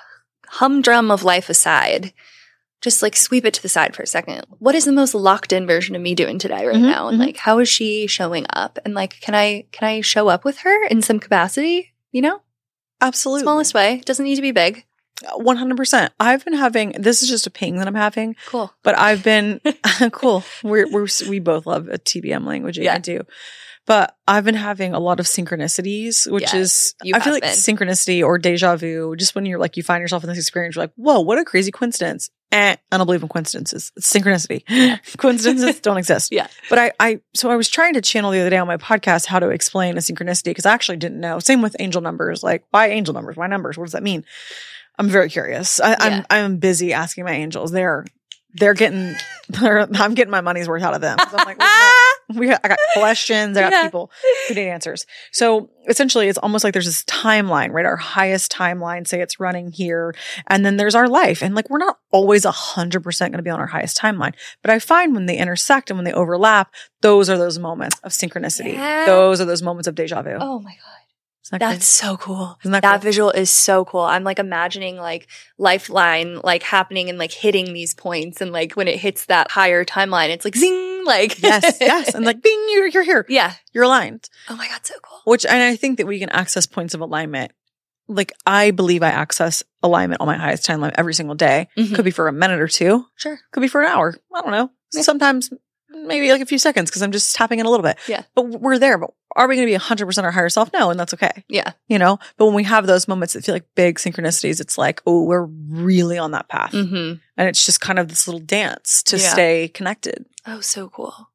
humdrum of life aside, just like sweep it to the side for a second. What is the most locked in version of me doing today right Mhm, now? And mhm. like, how is she showing up? And like, can I, can I show up with her in some capacity? You know, Absolutely. smallest way. It doesn't need to be big. one hundred percent. I've been having, this is just a ping that I'm having, Cool. but I've been, cool. We're, we're, we both love a T B M language. Yeah. I do. But I've been having a lot of synchronicities, which Yes, is, you I feel have like been. synchronicity or deja vu, just when you're like, you find yourself in this experience, you're like, whoa, what a crazy coincidence. Eh, I don't believe in coincidences. It's synchronicity. Coincidences don't exist. Yeah. But I, I, so I was trying to channel the other day on my podcast how to explain a synchronicity because I actually didn't know. Same with angel numbers. Like, why angel numbers? Why numbers? What does that mean? I'm very curious. I, Yeah. I'm, I'm busy asking my angels. They're, they're getting, they're, I'm getting my money's worth out of them. So I'm like, what, we got, I got questions. I got Yeah. people who need answers. So essentially it's almost like there's this timeline, right? Our highest timeline, say it's running here. And then there's our life. And like, we're not always a hundred percent going to be on our highest timeline. But I find when they intersect and when they overlap, those are those moments of synchronicity. Yeah. Those are those moments of deja vu. Oh my God. Isn't that That's so cool. Isn't that That cool? visual is so cool. I'm like imagining like Lifeline like happening and like hitting these points, and like when it hits that higher timeline, it's like zing, like Yes, yes. And like, bing, you're, you're here. yeah. You're aligned. Oh my God, so cool. Which, and I think that we can access points of alignment. Like, I believe I access alignment on my highest timeline every single day. Mhm. Could be for a minute or two. Sure. Could be for an hour. I don't know. Yeah. Sometimes maybe like a few seconds because I'm just tapping in a little bit. Yeah. But we're there. But are we going to be one hundred percent our higher self? No, and that's okay. Yeah. You know? But when we have those moments that feel like big synchronicities, it's like, oh, we're really on that path. Mm-hmm. And it's just kind of this little dance to Yeah. stay connected. Oh, so cool.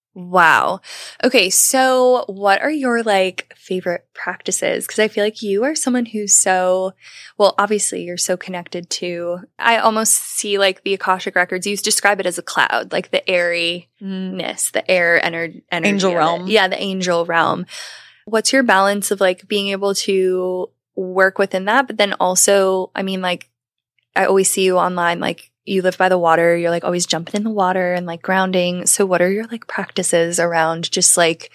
Wow. Okay. So what are your like favorite practices? Cause I feel like you are someone who's so, well, obviously you're so connected to, I almost see like the Akashic records. You describe it as a cloud, like the airiness, the air ener- energy. Angel of it. realm. Yeah. The angel realm. What's your balance of like being able to work within that? But then also, I mean, like I always see you online, like you live by the water, you're like always jumping in the water and like grounding. So what are your like practices around just like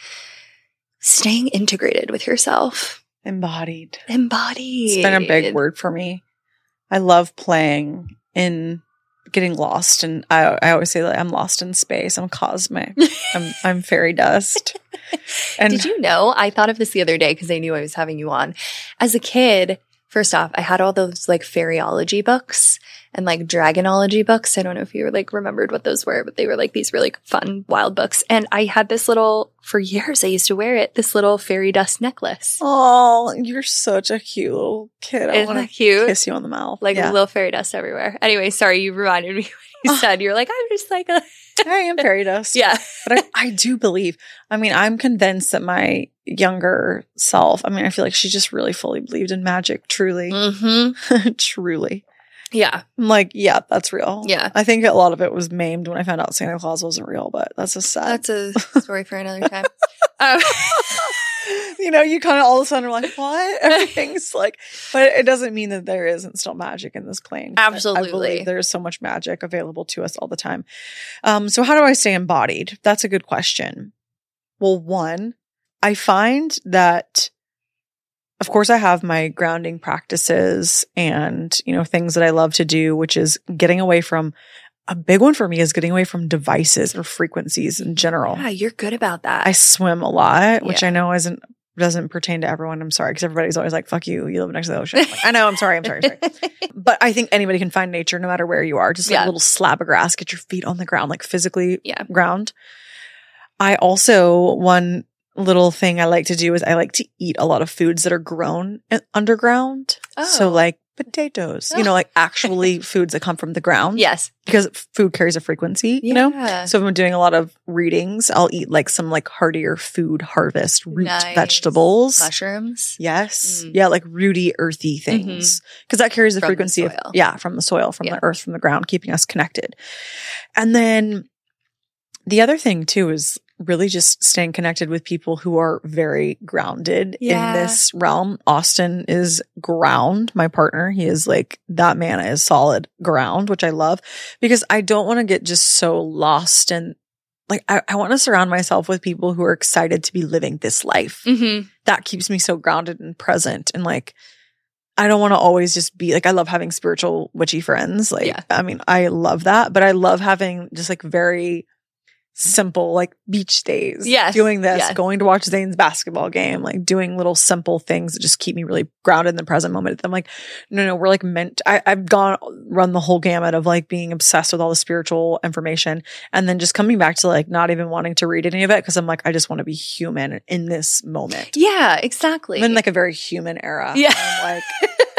staying integrated with yourself? Embodied. Embodied. It's been a big word for me. I love playing in getting lost. And I, I always say that I'm lost in space. I'm cosmic. I'm, I'm fairy dust. And Did you know? I thought of this the other day because I knew I was having you on. As a kid, first off, I had all those like fairyology books and like dragonology books. I don't know if you like remembered what those were, but they were like these really fun, wild books. And I had this little, for years, I used to wear it, this little fairy dust necklace. Oh, you're such a cute little kid. I Isn't want that to cute? kiss you on the mouth. Like Yeah. little fairy dust everywhere. Anyway, sorry, you reminded me when you said, you're like, I'm just like a. I am fairy dust. Yeah. But I, I do believe, I mean, I'm convinced that my younger self, I mean, I feel like she just really fully believed in magic, truly. Mm-hmm. Truly. Yeah. I'm like, yeah, that's real. Yeah. I think a lot of it was maimed when I found out Santa Claus wasn't real, but that's just sad. That's a story for another time. Um, You know, you kind of all of a sudden are like, what? Everything's like, but it doesn't mean that there isn't still magic in this plane. I- I Absolutely. believe there's so much magic available to us all the time. Um, so how do I stay embodied? That's a good question. Well, one, I find that, of course, I have my grounding practices and, you know, things that I love to do, which is getting away from, a big one for me is getting away from devices or frequencies in general. yeah, you're good about that. I swim a lot, which Yeah. I know isn't doesn't pertain to everyone. I'm sorry, because everybody's always like, "Fuck you, you live next to the ocean." I'm like, I know. I'm sorry. I'm sorry. I'm sorry. But I think anybody can find nature, no matter where you are. Just like Yeah. a little slab of grass, get your feet on the ground, like physically Yeah. ground. I also one little thing I like to do is I like to eat a lot of foods that are grown in- underground. Oh. So like potatoes, you know, like actually foods that come from the ground. Yes. Because food carries a frequency, you know? Yeah. So if I'm doing a lot of readings, I'll eat like some like heartier food harvest, root Nice. vegetables. Mushrooms. Yes. Mm. Yeah, like rooty, earthy things. Because that carries the From the frequency of, soil. yeah, from the soil, from Yeah. the earth, from the ground, keeping us connected. And then the other thing too is really just staying connected with people who are very grounded Yeah. in this realm. Austin is ground, my partner. He is like, that man is solid ground, which I love because I don't want to get just so lost in like, I, I want to surround myself with people who are excited to be living this life. Mm-hmm. That keeps me so grounded and present and like, I don't want to always just be like, I love having spiritual witchy friends. Like, Yeah. I mean, I love that, but I love having just like very simple, like beach days. Yes. Doing this, Yes. going to watch Zane's basketball game, like doing little simple things that just keep me really grounded in the present moment. I'm like, no, no, we're like meant, I, I've gone, run the whole gamut of like being obsessed with all the spiritual information and then just coming back to like not even wanting to read any of it. Cause I'm like, I just want to be human in this moment. Yeah, exactly. I'm in like a very human era. Yeah. I'm like,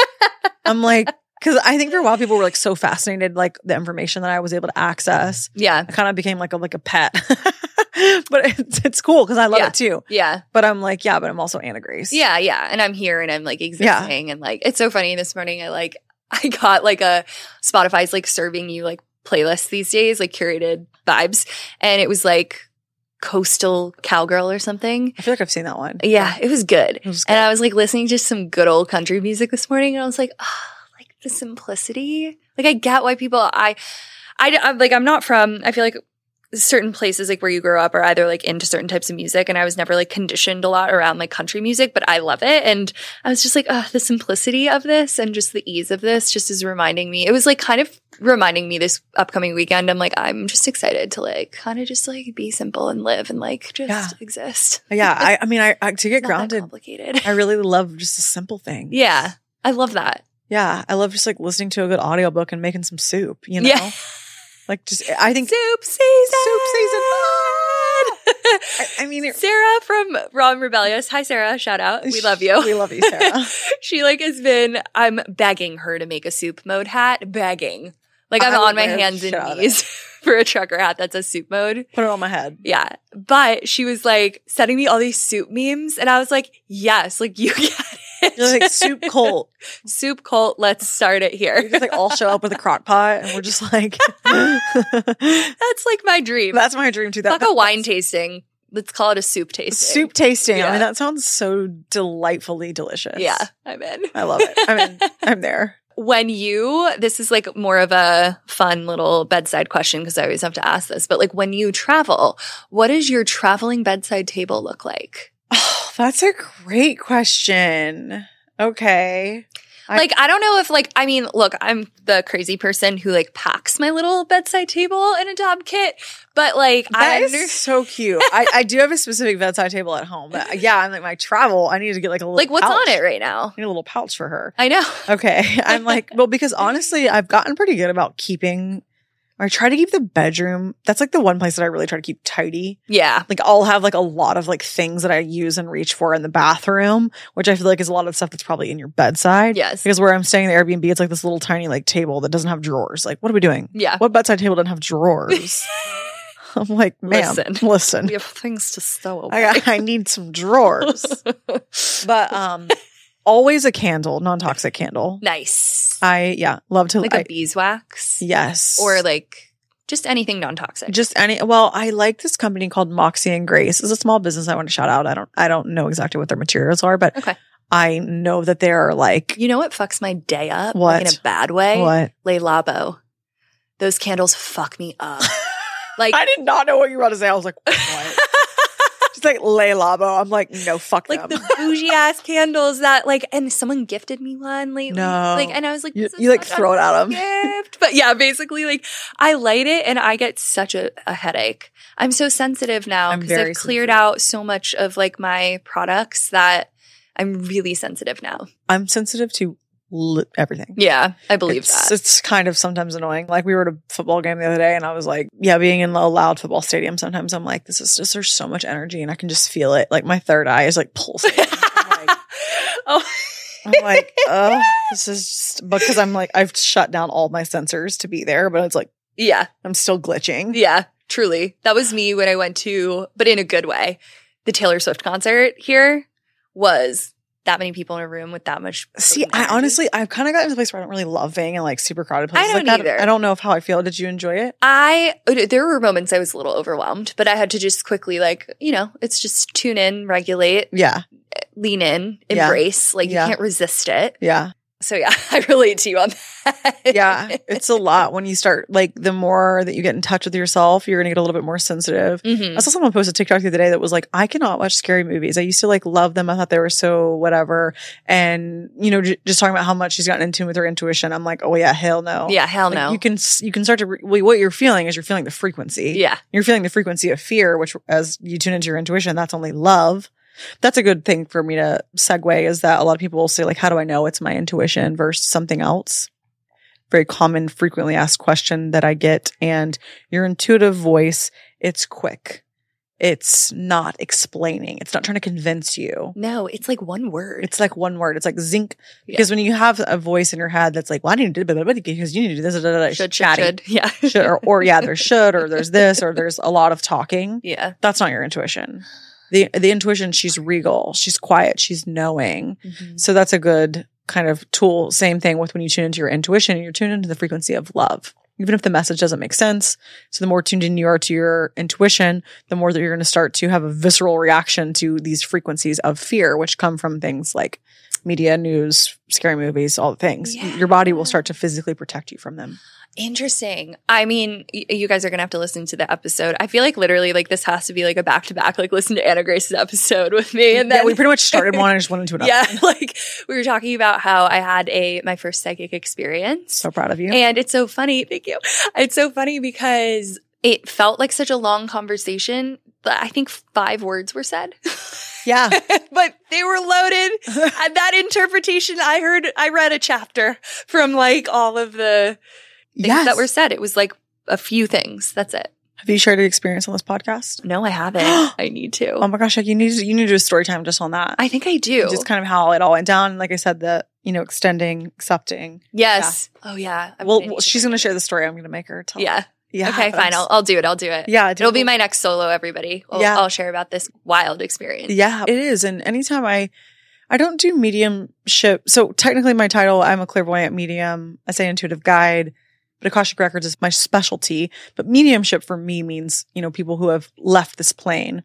I'm like, because I think for a while people were like so fascinated, like the information that I was able to access. yeah. I kind of became like a like a pet, but it's it's cool because I love Yeah. it too. Yeah. But I'm like, yeah, but I'm also Anna Grace. Yeah. Yeah. And I'm here and I'm like existing. And like, it's so funny this morning. I like, I got like a Spotify's like serving you like playlists these days, like curated vibes. And it was like Coastal Cowgirl or something. I feel like I've seen that one. Yeah, it was good. It was good. And I was like listening to some good old country music this morning, and I was like, oh, like the simplicity. Like I get why people. I, I, I'm like I'm not from. I feel like certain places like where you grow up are either like into certain types of music, and I was never like conditioned a lot around like country music, but I love it. And I was just like, oh, the simplicity of this and just the ease of this just is reminding me. It was like kind of reminding me this upcoming weekend. I'm like, I'm just excited to like kind of just like be simple and live and like just Yeah. exist. Yeah. I, I mean, I, I to get It's not that grounded, complicated. I really love just a simple thing. Yeah. I love that. Yeah. I love just like listening to a good audiobook and making some soup, you know? Yeah. Like just, I think Soup season. soup season. I, I mean, it, Sarah from Raw and Rebellious. Hi, Sarah. Shout out. We love you. We love you, Sarah. She like has been, I'm begging her to make a soup mode hat. Begging. Like I'm I would on my wear hands shit and out of knees for a trucker hat that's a soup mode. Put it on my head. Yeah. But she was like sending me all these soup memes. And I was like, yes, like you get it. You're like soup cult. Soup cult. Let's start it We here. just like all show up with a crock pot and we're just like, That's like my dream. that's my dream too. That, Fuck a wine tasting. Let's call it a soup tasting. soup tasting. I Yeah. mean, that sounds so delightfully delicious. Yeah, I'm in. I love it. I mean, I'm there. When you, this is like more of a fun little bedside question because I always have to ask this, but like when you travel, what does your traveling bedside table look like? Oh, that's a great question. Okay. I- Like, I don't know if like, I mean, look, I'm the crazy person who like packs my little bedside table in a Dob kit, but like, That I is under- so cute. I, I do have a specific bedside table at home, but yeah, I'm like my travel. I need to get like a little like what's pouch. on it right now? I need a little pouch for her. I know. Okay, I'm like, well, because honestly, I've gotten pretty good about keeping. Or I try to keep the bedroom. That's like the one place that I really try to keep tidy. Yeah. Like I'll have like a lot of like things that I use and reach for in the bathroom, which I feel like is a lot of stuff that's probably in your bedside. Yes. Because where I'm staying in the Airbnb, it's like this little tiny like table that doesn't have drawers. Like, what are we doing? Yeah. What bedside table doesn't have drawers? I'm like, ma'am, Listen. listen. We have things to stow away. I, I need some drawers. But um, always a candle, non-toxic candle. Nice. I, yeah, love to. Like I, a beeswax. yes. Or like just anything non-toxic. just any, well, I like this company called Moxie and Grace. It's a small business I want to shout out. I don't, I don't know exactly what their materials are, but Okay. I know that they are like, You know what fucks my day up? What? Like in a bad way? what? Le Labo. Those candles fuck me up. Like, I did not know what you were about to say. I was like, what? Just like Le Labo. I'm like, no, fuck like them. the bougie ass candles that like, and someone gifted me one lately. No. Like, and I was like, You- this is you, like, such a throw it at 'em. gift. But yeah, basically like I light it and I get such a, a headache. I'm so sensitive now I'm because very I've cleared sensitive. out so much of like my products that I'm really sensitive now. I'm sensitive to li- everything. Yeah, I believe it's, that. It's kind of sometimes annoying. Like we were at a football game the other day and I was like, yeah, being in a loud football stadium, sometimes I'm like, this is just, there's so much energy and I can just feel it. Like my third eye is like pulsating. I'm like, oh, I'm like, oh, this is just because I'm like, I've shut down all my sensors to be there, but it's like, yeah. I'm still glitching. Yeah, truly. That was me when I went to, but in a good way, the Taylor Swift concert here was that many people in a room with that much. See, I energy. honestly, I've kind of gotten to the place where I don't really love being in like super crowded places I don't like that. either. I don't know if how I feel. Did you enjoy it? I, there were moments I was a little overwhelmed, but I had to just quickly like, you know, it's just tune in, regulate, Yeah. lean in, Yeah. embrace. Like Yeah. you can't resist it. Yeah. So yeah, I relate to you on that. Yeah. It's a lot when you start, like, the more that you get in touch with yourself, you're going to get a little bit more sensitive. Mhm. I saw someone post a TikTok the other day that was like, I cannot watch scary movies. I used to like love them. I thought they were so whatever. And, you know, j- just talking about how much she's gotten in tune with her intuition. I'm like, oh yeah, hell no. Yeah, hell Like, no. You can, s- you can start to, re- well, what you're feeling is you're feeling the frequency. Yeah. You're feeling the frequency of fear, which as you tune into your intuition, that's only love. That's a good thing for me to segue is that a lot of people will say like, how do I know it's my intuition versus something else? Very common, frequently asked question that I get. And your intuitive voice, it's quick. It's not explaining. It's not trying to convince you. No, it's like one word. It's like one word. It's like zinc. Because when you have a voice in your head that's like, well, I need to do blah, blah, blah, because you need to do this, da, da, da, should, should, chatty. should. Yeah. Should, or, or yeah, there should, or there's this, or there's a lot of talking. Yeah. That's not your intuition. The the intuition, she's regal, she's quiet, she's knowing. Mhm. So that's a good kind of tool. Same thing with when you tune into your intuition, you're tuned into the frequency of love. even if the message doesn't make sense. So the more tuned in you are to your intuition, the more that you're going to start to have a visceral reaction to these frequencies of fear, which come from things like media, news, scary movies, all the things. Yeah. Your body will start to physically protect you from them. Interesting. I mean, y- you guys are going to have to listen to the episode. I feel like literally like this has to be like a back to back, like listen to Anna Grace's episode with me. And then Yeah, we pretty much started one and just went into another. yeah, like we were talking about how I had a, my first psychic experience. So proud of you. And it's so funny. Thank you. It's so funny because it felt like such a long conversation. But I think five words were said. Yeah. But they were loaded. And that interpretation, I heard, I read a chapter from like all of the things Yes. that were said. It was like a few things. That's it. Have you shared an experience on this podcast? No, I haven't. I need to. Oh my gosh, like you need to, you need to do a story time just on that. I think I do. Just kind of how it all went down. And like I said, the, you know, extending, accepting. Yes. Oh, yeah. I'm Well, gonna need well, to she's do going to it. share the story. I'm going to make her tell. Yeah. Yeah. Okay, but I'm fine. s- I'll, I'll do it. I'll do it. Yeah. It'll be my next solo, everybody. I'll, Yeah. I'll share about this wild experience. Yeah, it is. And anytime I, I don't do mediumship. So technically my title, I'm a clairvoyant medium. I say intuitive guide, but Akashic Records is my specialty. But mediumship for me means, you know, people who have left this plane.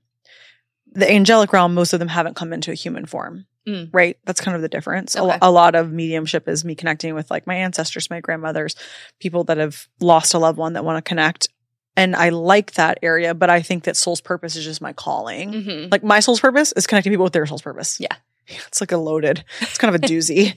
The angelic realm, most of them haven't come into a human form, Mm. right? That's kind of the difference. A, lo- Okay. a lot of mediumship is me connecting with like my ancestors, my grandmothers, people that have lost a loved one that want to connect. And I like that area, but I think that soul's purpose is just my calling. Mhm. Like my soul's purpose is connecting people with their soul's purpose. Yeah. It's like a loaded, it's kind of a doozy.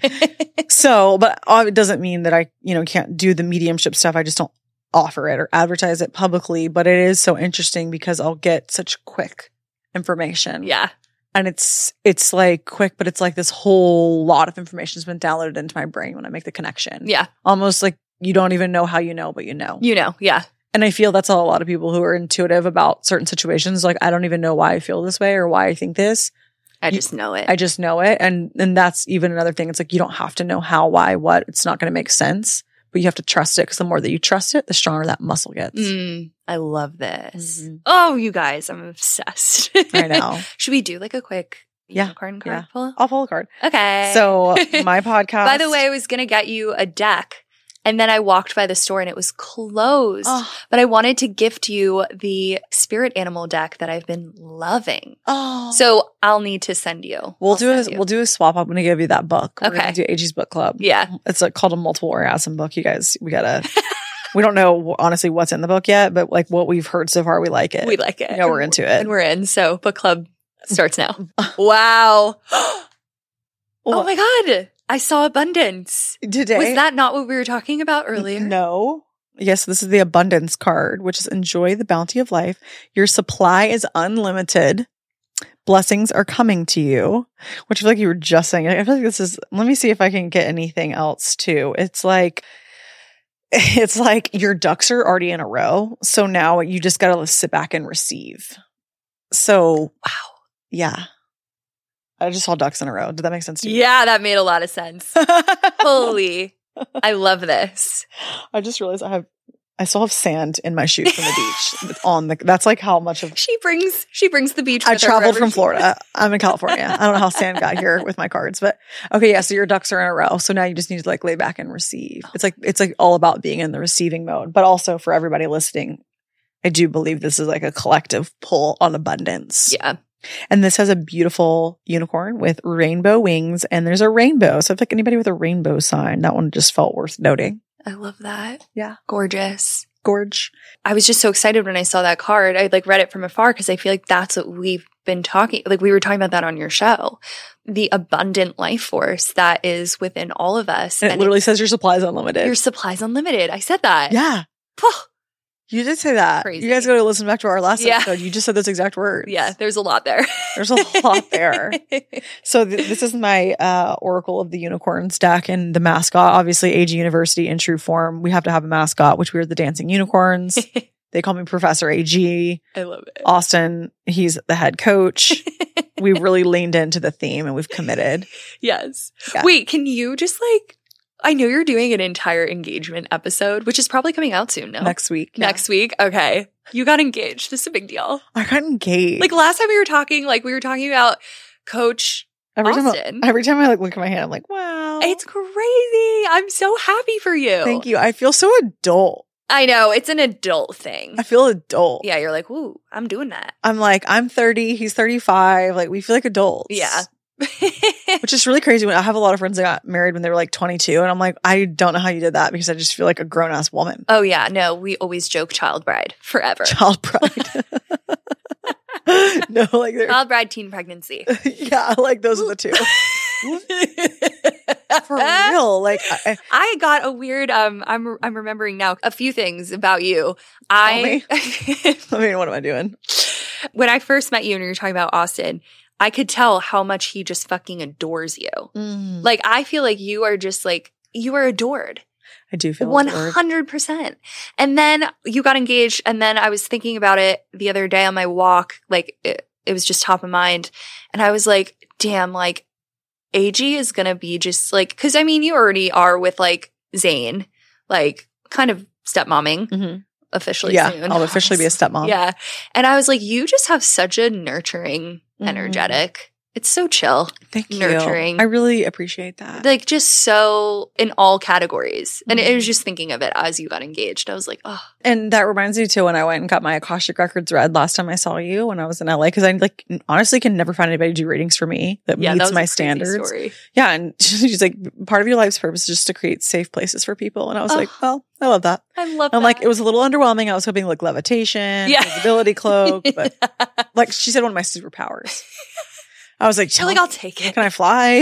So, but uh, it doesn't mean that I, you know, can't do the mediumship stuff. I just don't offer it or advertise it publicly. But it is so interesting because I'll get such quick information. Yeah. And it's, it's like quick, but it's like this whole lot of information has been downloaded into my brain when I make the connection. Yeah. Almost like you don't even know how you know, but you know. You know. Yeah. And I feel that's how a lot of people who are intuitive about certain situations. Like, I don't even know why I feel this way or why I think this. I You- just know it. I just know it. And and that's even another thing. It's like you don't have to know how, why, what. It's not going to make sense, but you have to trust it because the more that you trust it, the stronger that muscle gets. Mm, I love this. Mhm. Oh, you guys, I'm obsessed. I know. Should we do like a quick Yeah, unicorn card yeah. pull? I'll pull a card. Okay. So my podcast. by the way, I was going to get you a deck. And then I walked by the store and it was closed. oh, But I wanted to gift you the spirit animal deck that I've been loving. oh. So I'll need to send you. we'll I'll do a send you. we'll do a swap. I'm going to give you that book. We're Okay. going to do A G's book club. Yeah. It's like called a multiple orgasm book. You guys, we gotta. We don't know honestly what's in the book yet, but like what we've heard so far, we like it. We like it. Yeah, we're into it. And we're in. So book club starts now. Wow. Oh my God. I saw abundance. Today Was that not what we were talking about earlier? No. Yes, this is the abundance card, which is enjoy the bounty of life. Your supply is unlimited. Blessings are coming to you, which I feel like you were just saying. I feel like this is, let me see if I can get anything else too. It's like, it's like your ducks are already in a row. So now you just got to sit back and receive. So, Wow. yeah. I just saw ducks in a row. Did that make sense to you? Yeah, that made a lot of sense. Holy. I love this. I just realized I have, I still have sand in my shoes from the beach. It's on the, that's like how much of, She brings she brings the beach I with her traveled wherever from she Florida. I'm in California. I don't know how sand got here with my cards, but okay. Yeah. So your ducks are in a row. So now you just need to like lay back and receive. It's like, it's like all about being in the receiving mode, but also for everybody listening, I do believe this is like a collective pull on abundance. Yeah. And this has a beautiful unicorn with rainbow wings and there's a rainbow. So if like anybody with a rainbow sign, that one just felt worth noting. I love that. Yeah. Gorgeous. Gorge. I was just so excited when I saw that card. I like read it from afar because I feel like that's what we've been talking. Like we were talking about that on your show, the abundant life force that is within all of us. And it literally says your supply is unlimited. your supply's unlimited. I said that. Yeah. You did say that. Crazy. You guys got to listen back to our last Yeah. episode. You just said those exact words. Yeah. There's a lot there. There's a lot there. So th- this is my uh, Oracle of the Unicorns deck and the mascot. Obviously, A G University in true form. We have to have a mascot, which we are the Dancing Unicorns. They call me Professor A G. I love it. Austin, he's the head coach. We've really leaned into the theme and we've committed. Yes. Yeah. Wait, can you just like, I know you're doing an entire engagement episode, which is probably coming out soon. No? Next week. yeah. Next week? Okay. You got engaged. This is a big deal. I got engaged. Like last time we were talking, like we were talking about Coach every time, I, Austin. every time I like look at my hand, I'm like, wow. It's crazy. I'm so happy for you. Thank you. I feel so adult. I know. It's an adult thing. I feel adult. Yeah, you're like, ooh, I'm doing that. I'm like, I'm thirty, he's thirty-five. Like, we feel like adults. Yeah. Which is really crazy. When I have a lot of friends that got married when they were like twenty-two, and I'm like, I don't know how you did that because I just feel like a grown ass woman. Oh yeah, no, we always joke child bride forever. Child bride. No, like they're Child bride, teen pregnancy. Yeah, like those are the two. For real, like I, I got a weird. Um, I'm I'm remembering now a few things about you. I, I mean, what am I doing? When I first met you and you were talking about Austin, I could tell how much he just fucking adores you. Mm. Like, I feel like you are just like, you are adored. I do feel one hundred percent. And then you got engaged. And then I was thinking about it the other day on my walk. Like, it, it was just top of mind. And I was like, damn, like, A G is going to be just like, because I mean, you already are with like Zane, like kind of stepmomming mm-hmm. officially yeah, soon. I'll officially be a stepmom. Yeah. And I was like, you just have such a nurturing, energetic. Mm. It's so chill. Thank you. Nurturing. I really appreciate that. Like, just so in all categories. And mm. it was just thinking of it as you got engaged. I was like, oh. And that reminds me too when I went and got my Akashic Records read last time I saw you when I was in L A, because I like honestly can never find anybody to do readings for me that yeah, meets that was my a standards. Story. Yeah. And she's like, part of your life's purpose is just to create safe places for people. And I was oh, like, well, I love that. I love I'm that. like, it was a little underwhelming. I was hoping like levitation, yeah. visibility cloak, but yeah. like she said, one of my superpowers. I was like, You're like, I'll take it. Can I fly?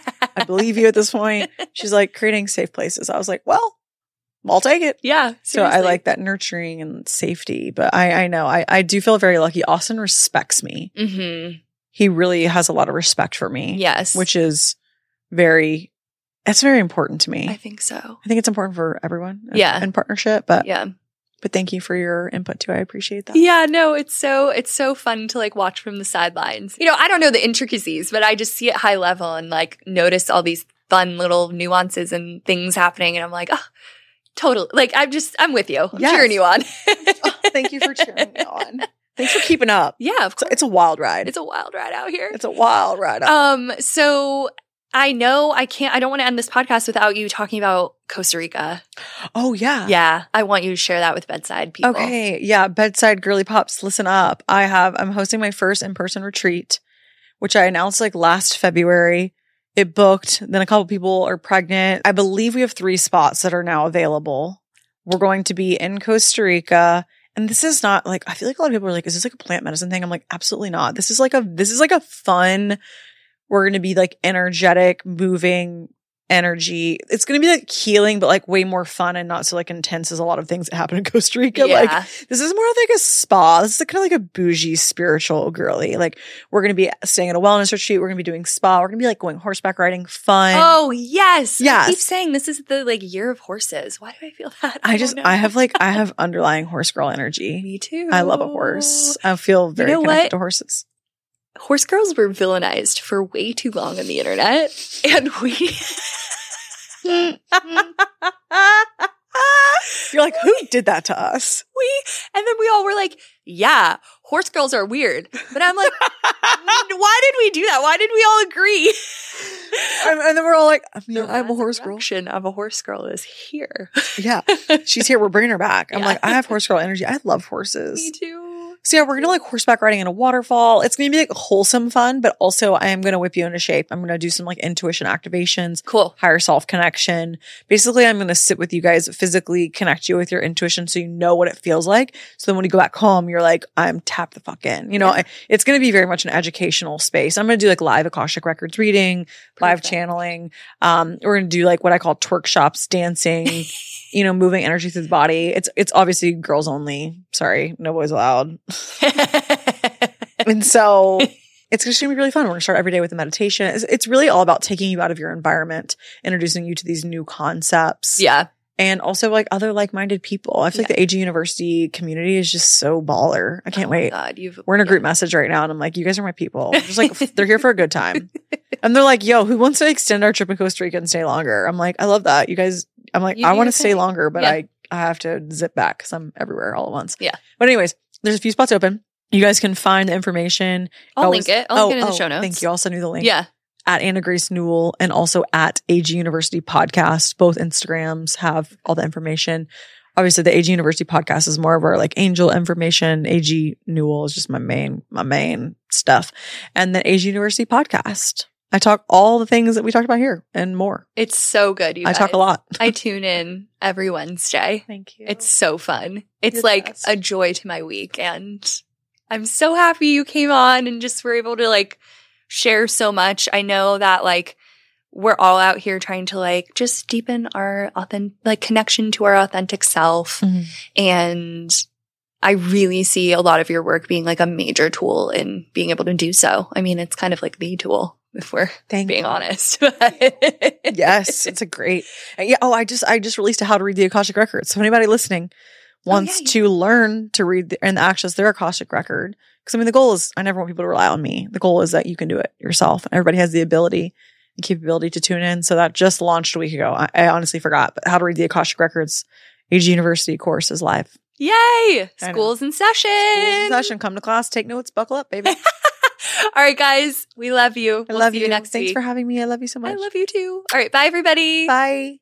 I believe you at this point. She's like, creating safe places. I was like, well, I'll take it. Yeah. Seriously. So I like that nurturing and safety. But I, I know, I, I do feel very lucky. Austin respects me. Mm-hmm. He really has a lot of respect for me. Yes. Which is very, it's very important to me. I think so. I think it's important for everyone. Yeah. In partnership. But yeah. But thank you for your input too. I appreciate that. Yeah, no, it's so it's so fun to like watch from the sidelines. You know, I don't know the intricacies, but I just see it high level and like notice all these fun little nuances and things happening. And I'm like, oh, totally. Like, I'm just, I'm with you. I'm yes. cheering you on. Oh, thank you for cheering me on. Thanks for keeping up. Yeah, of course. It's, it's a wild ride. It's a wild ride out here. It's a wild ride. Out. Um, so I know I can't, I don't want to end this podcast without you talking about Costa Rica. Oh, yeah. Yeah. I want you to share that with bedside people. Okay. Yeah. Bedside girly pops, listen up. I have, I'm hosting my first in-person retreat, which I announced like last February. It booked. Then a couple people are pregnant. I believe we have three spots that are now available. We're going to be in Costa Rica. And this is not like, I feel like a lot of people are like, is this like a plant medicine thing? I'm like, absolutely not. This is like a, this is like a fun, we're going to be like energetic, moving energy. It's going to be like healing, but like way more fun and not so like intense as a lot of things that happen in Costa Rica. Yeah. Like this is more like a spa. This is kind of like a bougie spiritual girly. Like we're going to be staying at a wellness retreat. We're going to be doing spa. We're going to be like going horseback riding, fun. Oh, yes. Yes. I keep saying this is the like year of horses. Why do I feel that? I, I just, I have like, I have underlying horse girl energy. Me too. I love a horse. I feel very you know connected what? to horses. Horse girls were villainized for way too long on the internet. And we... You're like, who did that to us? We, and then we all were like, yeah, horse girls are weird. But I'm like, why did we do that? Why did we all agree? And, and then we're all like, The I'm a horse girl. resurrection of a horse girl is here. Yeah. She's here. We're bringing her back. I'm Yeah. like, I have horse girl energy. I love horses. Me too. So yeah, we're going to like horseback riding in a waterfall. It's going to be like wholesome fun, but also I am going to whip you into shape. I'm going to do some like intuition activations, Cool. higher self connection. Basically, I'm going to sit with you guys, physically connect you with your intuition so you know what it feels like. So then when you go back home, you're like, I'm tapped the fuck in. You know, Yeah. I, it's going to be very much an educational space. I'm going to do like live Akashic Records reading, live Perfect. channeling. Um, we're going to do like what I call twerk shops, dancing. You know, moving energy through the body. It's it's obviously girls only. Sorry, no boys allowed. And so it's just gonna be really fun. We're gonna start every day with a meditation. It's, it's really all about taking you out of your environment, introducing you to these new concepts. Yeah. And also like other like-minded people. I feel like Yeah. the A G University community is just so baller. I can't Oh my wait. God, you've, We're in a yeah. group message right now and I'm like, you guys are my people. Just like, they're here for a good time. And they're like, yo, who wants to extend our trip in Costa Rica and stay longer? I'm like, I love that. You guys, I'm like, You I do want to your stay thing. longer, but Yeah. I, I have to zip back because I'm everywhere all at once. Yeah. But anyways, there's a few spots open. You guys can find the information. I'll Always- link it. I'll link oh, it in the oh, show notes. Thank you. I'll send you the link. Yeah. At Anna Grace Newell and also at A G University Podcast. Both Instagrams have all the information. obviously the A G University podcast is more of our like angel information. A G Newell is just my main, my main stuff. And then A G University podcast. I talk all the things that we talked about here and more. It's so good, you I guys. talk a lot. I tune in every Wednesday. Thank you. It's so fun. It's You're like best. a joy to my week. And I'm so happy you came on and just were able to like share so much. I know that like we're all out here trying to like just deepen our authentic, like connection to our authentic self. Mhm. And I really see a lot of your work being like a major tool in being able to do so. I mean, it's kind of like the tool if we're Thank being you. honest. Yes, it's a great. Yeah. Oh, I just I just released a how to read the Akashic Records. So if anybody listening wants yeah, to learn to read the, and access their Akashic record, because I mean the goal is I never want people to rely on me. The goal is that you can do it yourself. Everybody has the ability and capability to tune in. So that just launched a week ago. I, I honestly forgot, but how to read the Akashic Records A G University course is live. Yay! know. School's in session. School's in session. Come to class, take notes, buckle up, baby. All right, guys. We love you. I We'll love see you. you next Thanks week. for having me. I love you so much. I love you too. All right. Bye, everybody. Bye.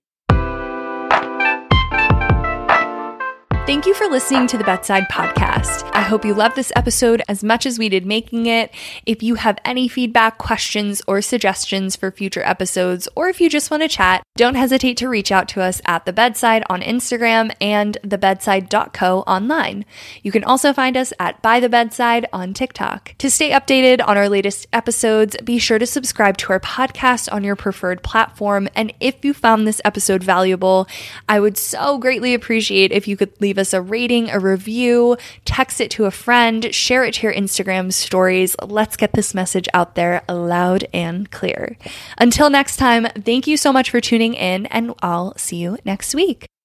Thank you for listening to the Bedside Podcast. I hope you loved this episode as much as we did making it. If you have any feedback, questions, or suggestions for future episodes, or if you just want to chat, don't hesitate to reach out to us at The Bedside on Instagram and the bedside dot co online. You can also find us at By the Bedside on TikTok. To stay updated on our latest episodes, be sure to subscribe to our podcast on your preferred platform. And if you found this episode valuable, I would so greatly appreciate if you could leave us a rating, a review, text it to a friend, share it to your Instagram stories. Let's get this message out there loud and clear. Until next time, thank you so much for tuning in, and I'll see you next week.